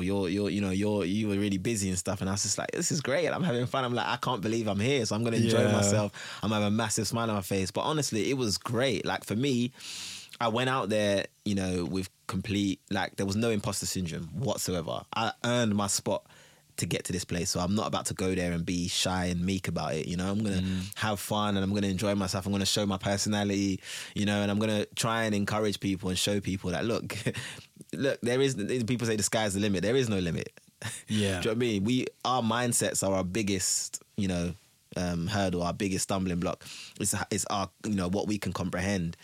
you were really busy and stuff. And I was just like, this is great, and I'm having fun. I'm like, I can't believe I'm here, so I'm going to enjoy myself. I'm having a massive smile on my face. But honestly, it was great. Like, for me, I went out there, you know, with complete, like, there was no imposter syndrome whatsoever. I earned my spot to get to this place, so I'm not about to go there and be shy and meek about it. You know, I'm gonna have fun, and I'm gonna enjoy myself. I'm gonna show my personality, you know, and I'm gonna try and encourage people and show people that look, there is. People say the sky's the limit. There is no limit. Yeah, do you know what I mean? Our mindsets are our biggest, you know, hurdle, our biggest stumbling block. It's our, you know, what we can comprehend.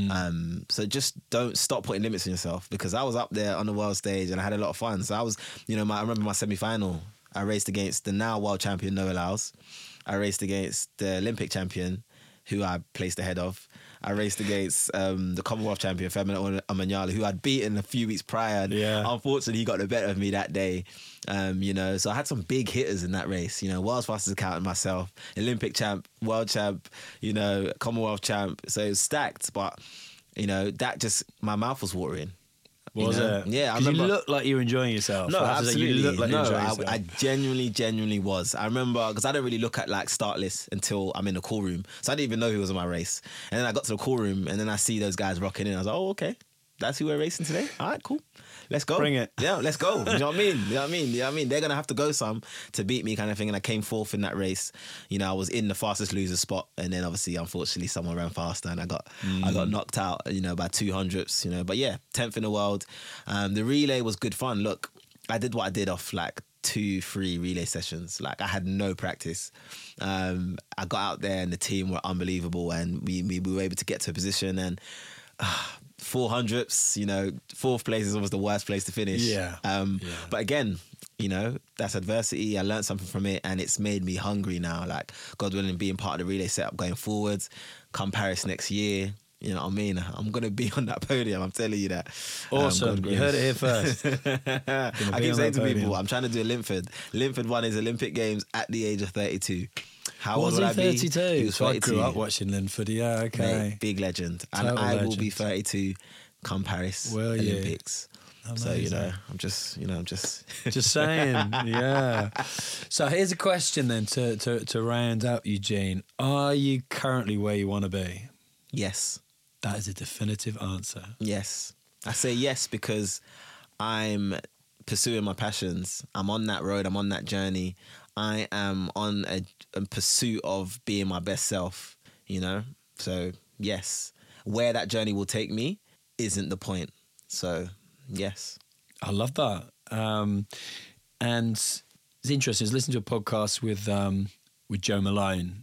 So just don't stop putting limits on yourself, because I was up there on the world stage and I had a lot of fun. So I was, you know, I remember my semi-final, I raced against the now world champion Noah Lyles. I raced against the Olympic champion, who I placed ahead of. I raced against the Commonwealth champion Femina Omanyala, who I'd beaten a few weeks prior. Unfortunately, he got the better of me that day. You know, so I had some big hitters in that race. You know, world's fastest accountant myself, Olympic champ, world champ, you know, Commonwealth champ. So it was stacked, but, you know, that just, my mouth was watering. Was it? Yeah, I 'Cause remember. you look like you were enjoying yourself. No, absolutely. You look like you were enjoying yourself. I genuinely was. I remember, because I don't really look at like start lists until I'm in the call room. So I didn't even know who was in my race. And then I got to the call room, and then I see those guys rocking in. I was like, oh, okay. That's who we're racing today? All right, cool. Let's go. Bring it. Yeah, let's go. You know what I mean? You know what I mean? You know what I mean? They're going to have to go some to beat me, kind of thing. And I came fourth in that race. You know, I was in the fastest loser spot. And then obviously, unfortunately, someone ran faster, and I got knocked out, you know, by 200ths, you know. But yeah, 10th in the world. The relay was good fun. Look, I did what I did off like 2-3 relay sessions. Like, I had no practice. I got out there, and the team were unbelievable. And we were able to get to a position, and 400ths, you know, 4th place is always the worst place to finish. But again, you know, that's adversity. I learned something from it, and it's made me hungry now. Like, God willing, being part of the relay setup going forwards. Come Paris next year, you know what I mean? I'm going to be on that podium. I'm telling you that. Awesome. You heard it here first. I keep saying to people, I'm trying to do a Linford. Linford won his Olympic Games at the age of 32. How old was would he? I be? 32. He was 32. So I grew up watching Linford. Yeah, okay. Mate, big legend. Total and I will legend. be 32 come Paris Olympics. Amazing. So, you know, I'm just Just saying, yeah. So here's a question then to round out, Eugene. Are you currently where you want to be? Yes. That is a definitive answer. Yes. I say yes because I'm pursuing my passions. I'm on that road. I'm on that journey. I am on a pursuit of being my best self, you know? So, yes. Where that journey will take me isn't the point. So, yes. I love that. And it's interesting. I was listening to a podcast with Joe Malone,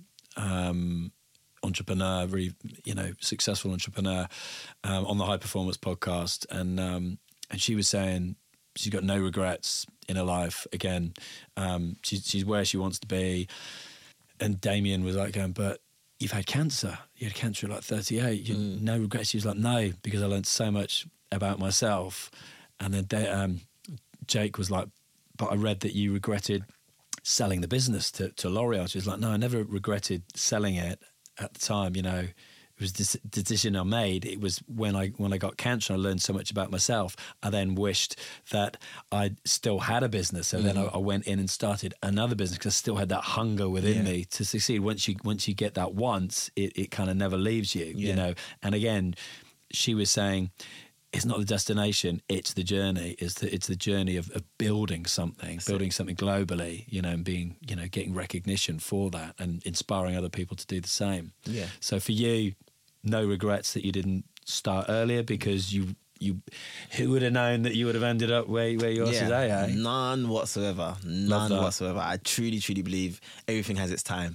entrepreneur, really, successful entrepreneur, on the High Performance podcast. And she was saying she's got no regrets in her life. Again, she's where she wants to be. And Damien was like going, but you've had cancer. You had cancer at like 38. No regrets. She was like, no, because I learned so much about myself. And then Jake was like, but I read that you regretted selling the business to L'Oreal. She was like, no, I never regretted selling it at the time. It was this decision I made. It was when I got cancer, I learned so much about myself. I then wished that I still had a business. So then I went in and started another business because I still had that hunger within me to succeed. Once you get that once, it kind of never leaves you, you know. And again, she was saying, it's not the destination, it's the journey. It's the journey of building something, building something globally, and being, getting recognition for that and inspiring other people to do the same. Yeah. So for you, no regrets that you didn't start earlier, because who would have known that you would have ended up where you are today, eh? None whatsoever. None whatsoever. I truly, truly believe everything has its time.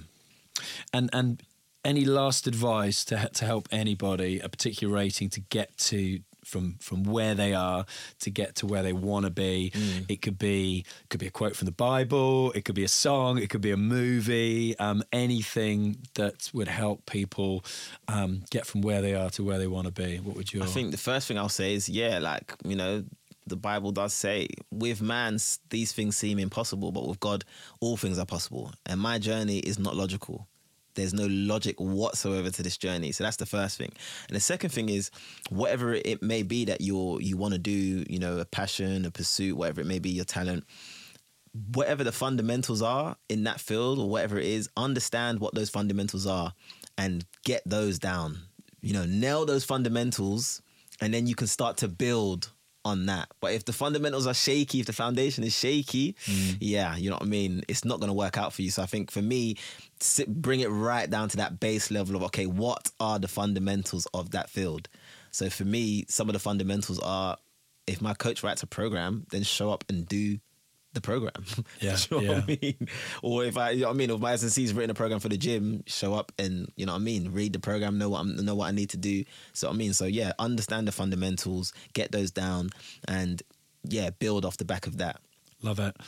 And any last advice to help anybody, a particular rating to get to from where they are to get to where they want to be? It could be a quote from the Bible, it could be a song, it could be a movie, anything that would help people get from where they are to where they want to be. What would you? I think the first thing I'll say is, the Bible does say, with man, these things seem impossible, but with God, all things are possible. And my journey is not logical. There's no logic whatsoever to this journey. So that's the first thing. And the second thing is, whatever it may be that you want to do, a passion, a pursuit, whatever it may be, your talent, whatever the fundamentals are in that field or whatever it is, understand what those fundamentals are and get those down. Nail those fundamentals, and then you can start to build on that. But if the fundamentals are shaky, if the foundation is shaky, you know what I mean, it's not going to work out for you. So I think for me, bring it right down to that base level of, okay, what are the fundamentals of that field? So for me, some of the fundamentals are, if my coach writes a program, then show up and do the program. Yeah. You know what I mean? Or if if my S&C's written a program for the gym, show up and, read the program, know what I need to do. So understand the fundamentals, get those down, and build off the back of that. Love it.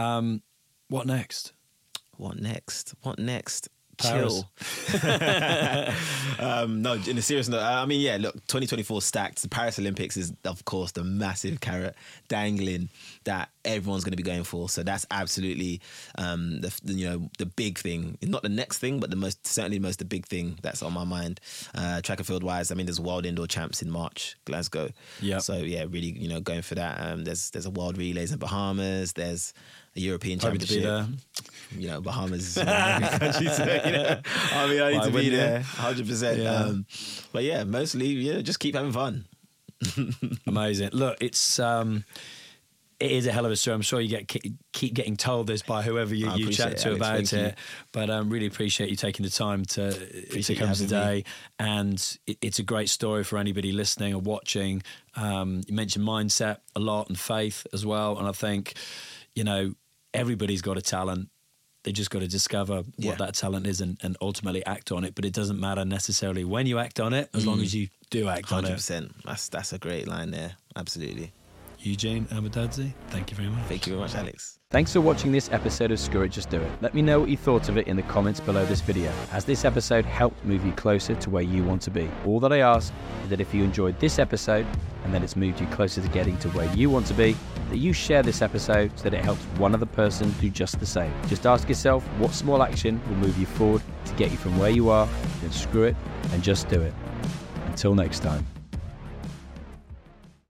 What next? What next? Paris. Chill. No, in a serious note, look, 2024 stacked. The Paris Olympics is, of course, the massive carrot dangling that everyone's going to be going for. So that's absolutely the big thing. Not the next thing, but the big thing that's on my mind. Track and field wise, there's World Indoor Champs in March, Glasgow. Yeah. So really, going for that. There's a World Relays in Bahamas. There's a European Championship. Bahamas is a country, so, I need to be there, 100%. Yeah. But mostly, just keep having fun. Amazing. Look, it is a hell of a story. I'm sure you keep getting told this by whoever you chat to about it. But I really appreciate you taking the time to come today. And it's a great story for anybody listening or watching. You mentioned mindset a lot and faith as well. And I think, everybody's got a talent. They just got to discover what that talent is and ultimately act on it. But it doesn't matter necessarily when you act on it, as long as you do act on it. 100%. That's a great line there. Absolutely. Eugene Amadadze, thank you very much. Thank you very much, Alex. Thanks for watching this episode of Screw It, Just Do It. Let me know what you thought of it in the comments below this video, as this episode helped move you closer to where you want to be. All that I ask is that if you enjoyed this episode and then it's moved you closer to getting to where you want to be, that you share this episode so that it helps one other person do just the same. Just ask yourself, what small action will move you forward to get you from where you are, then screw it and just do it. Until next time.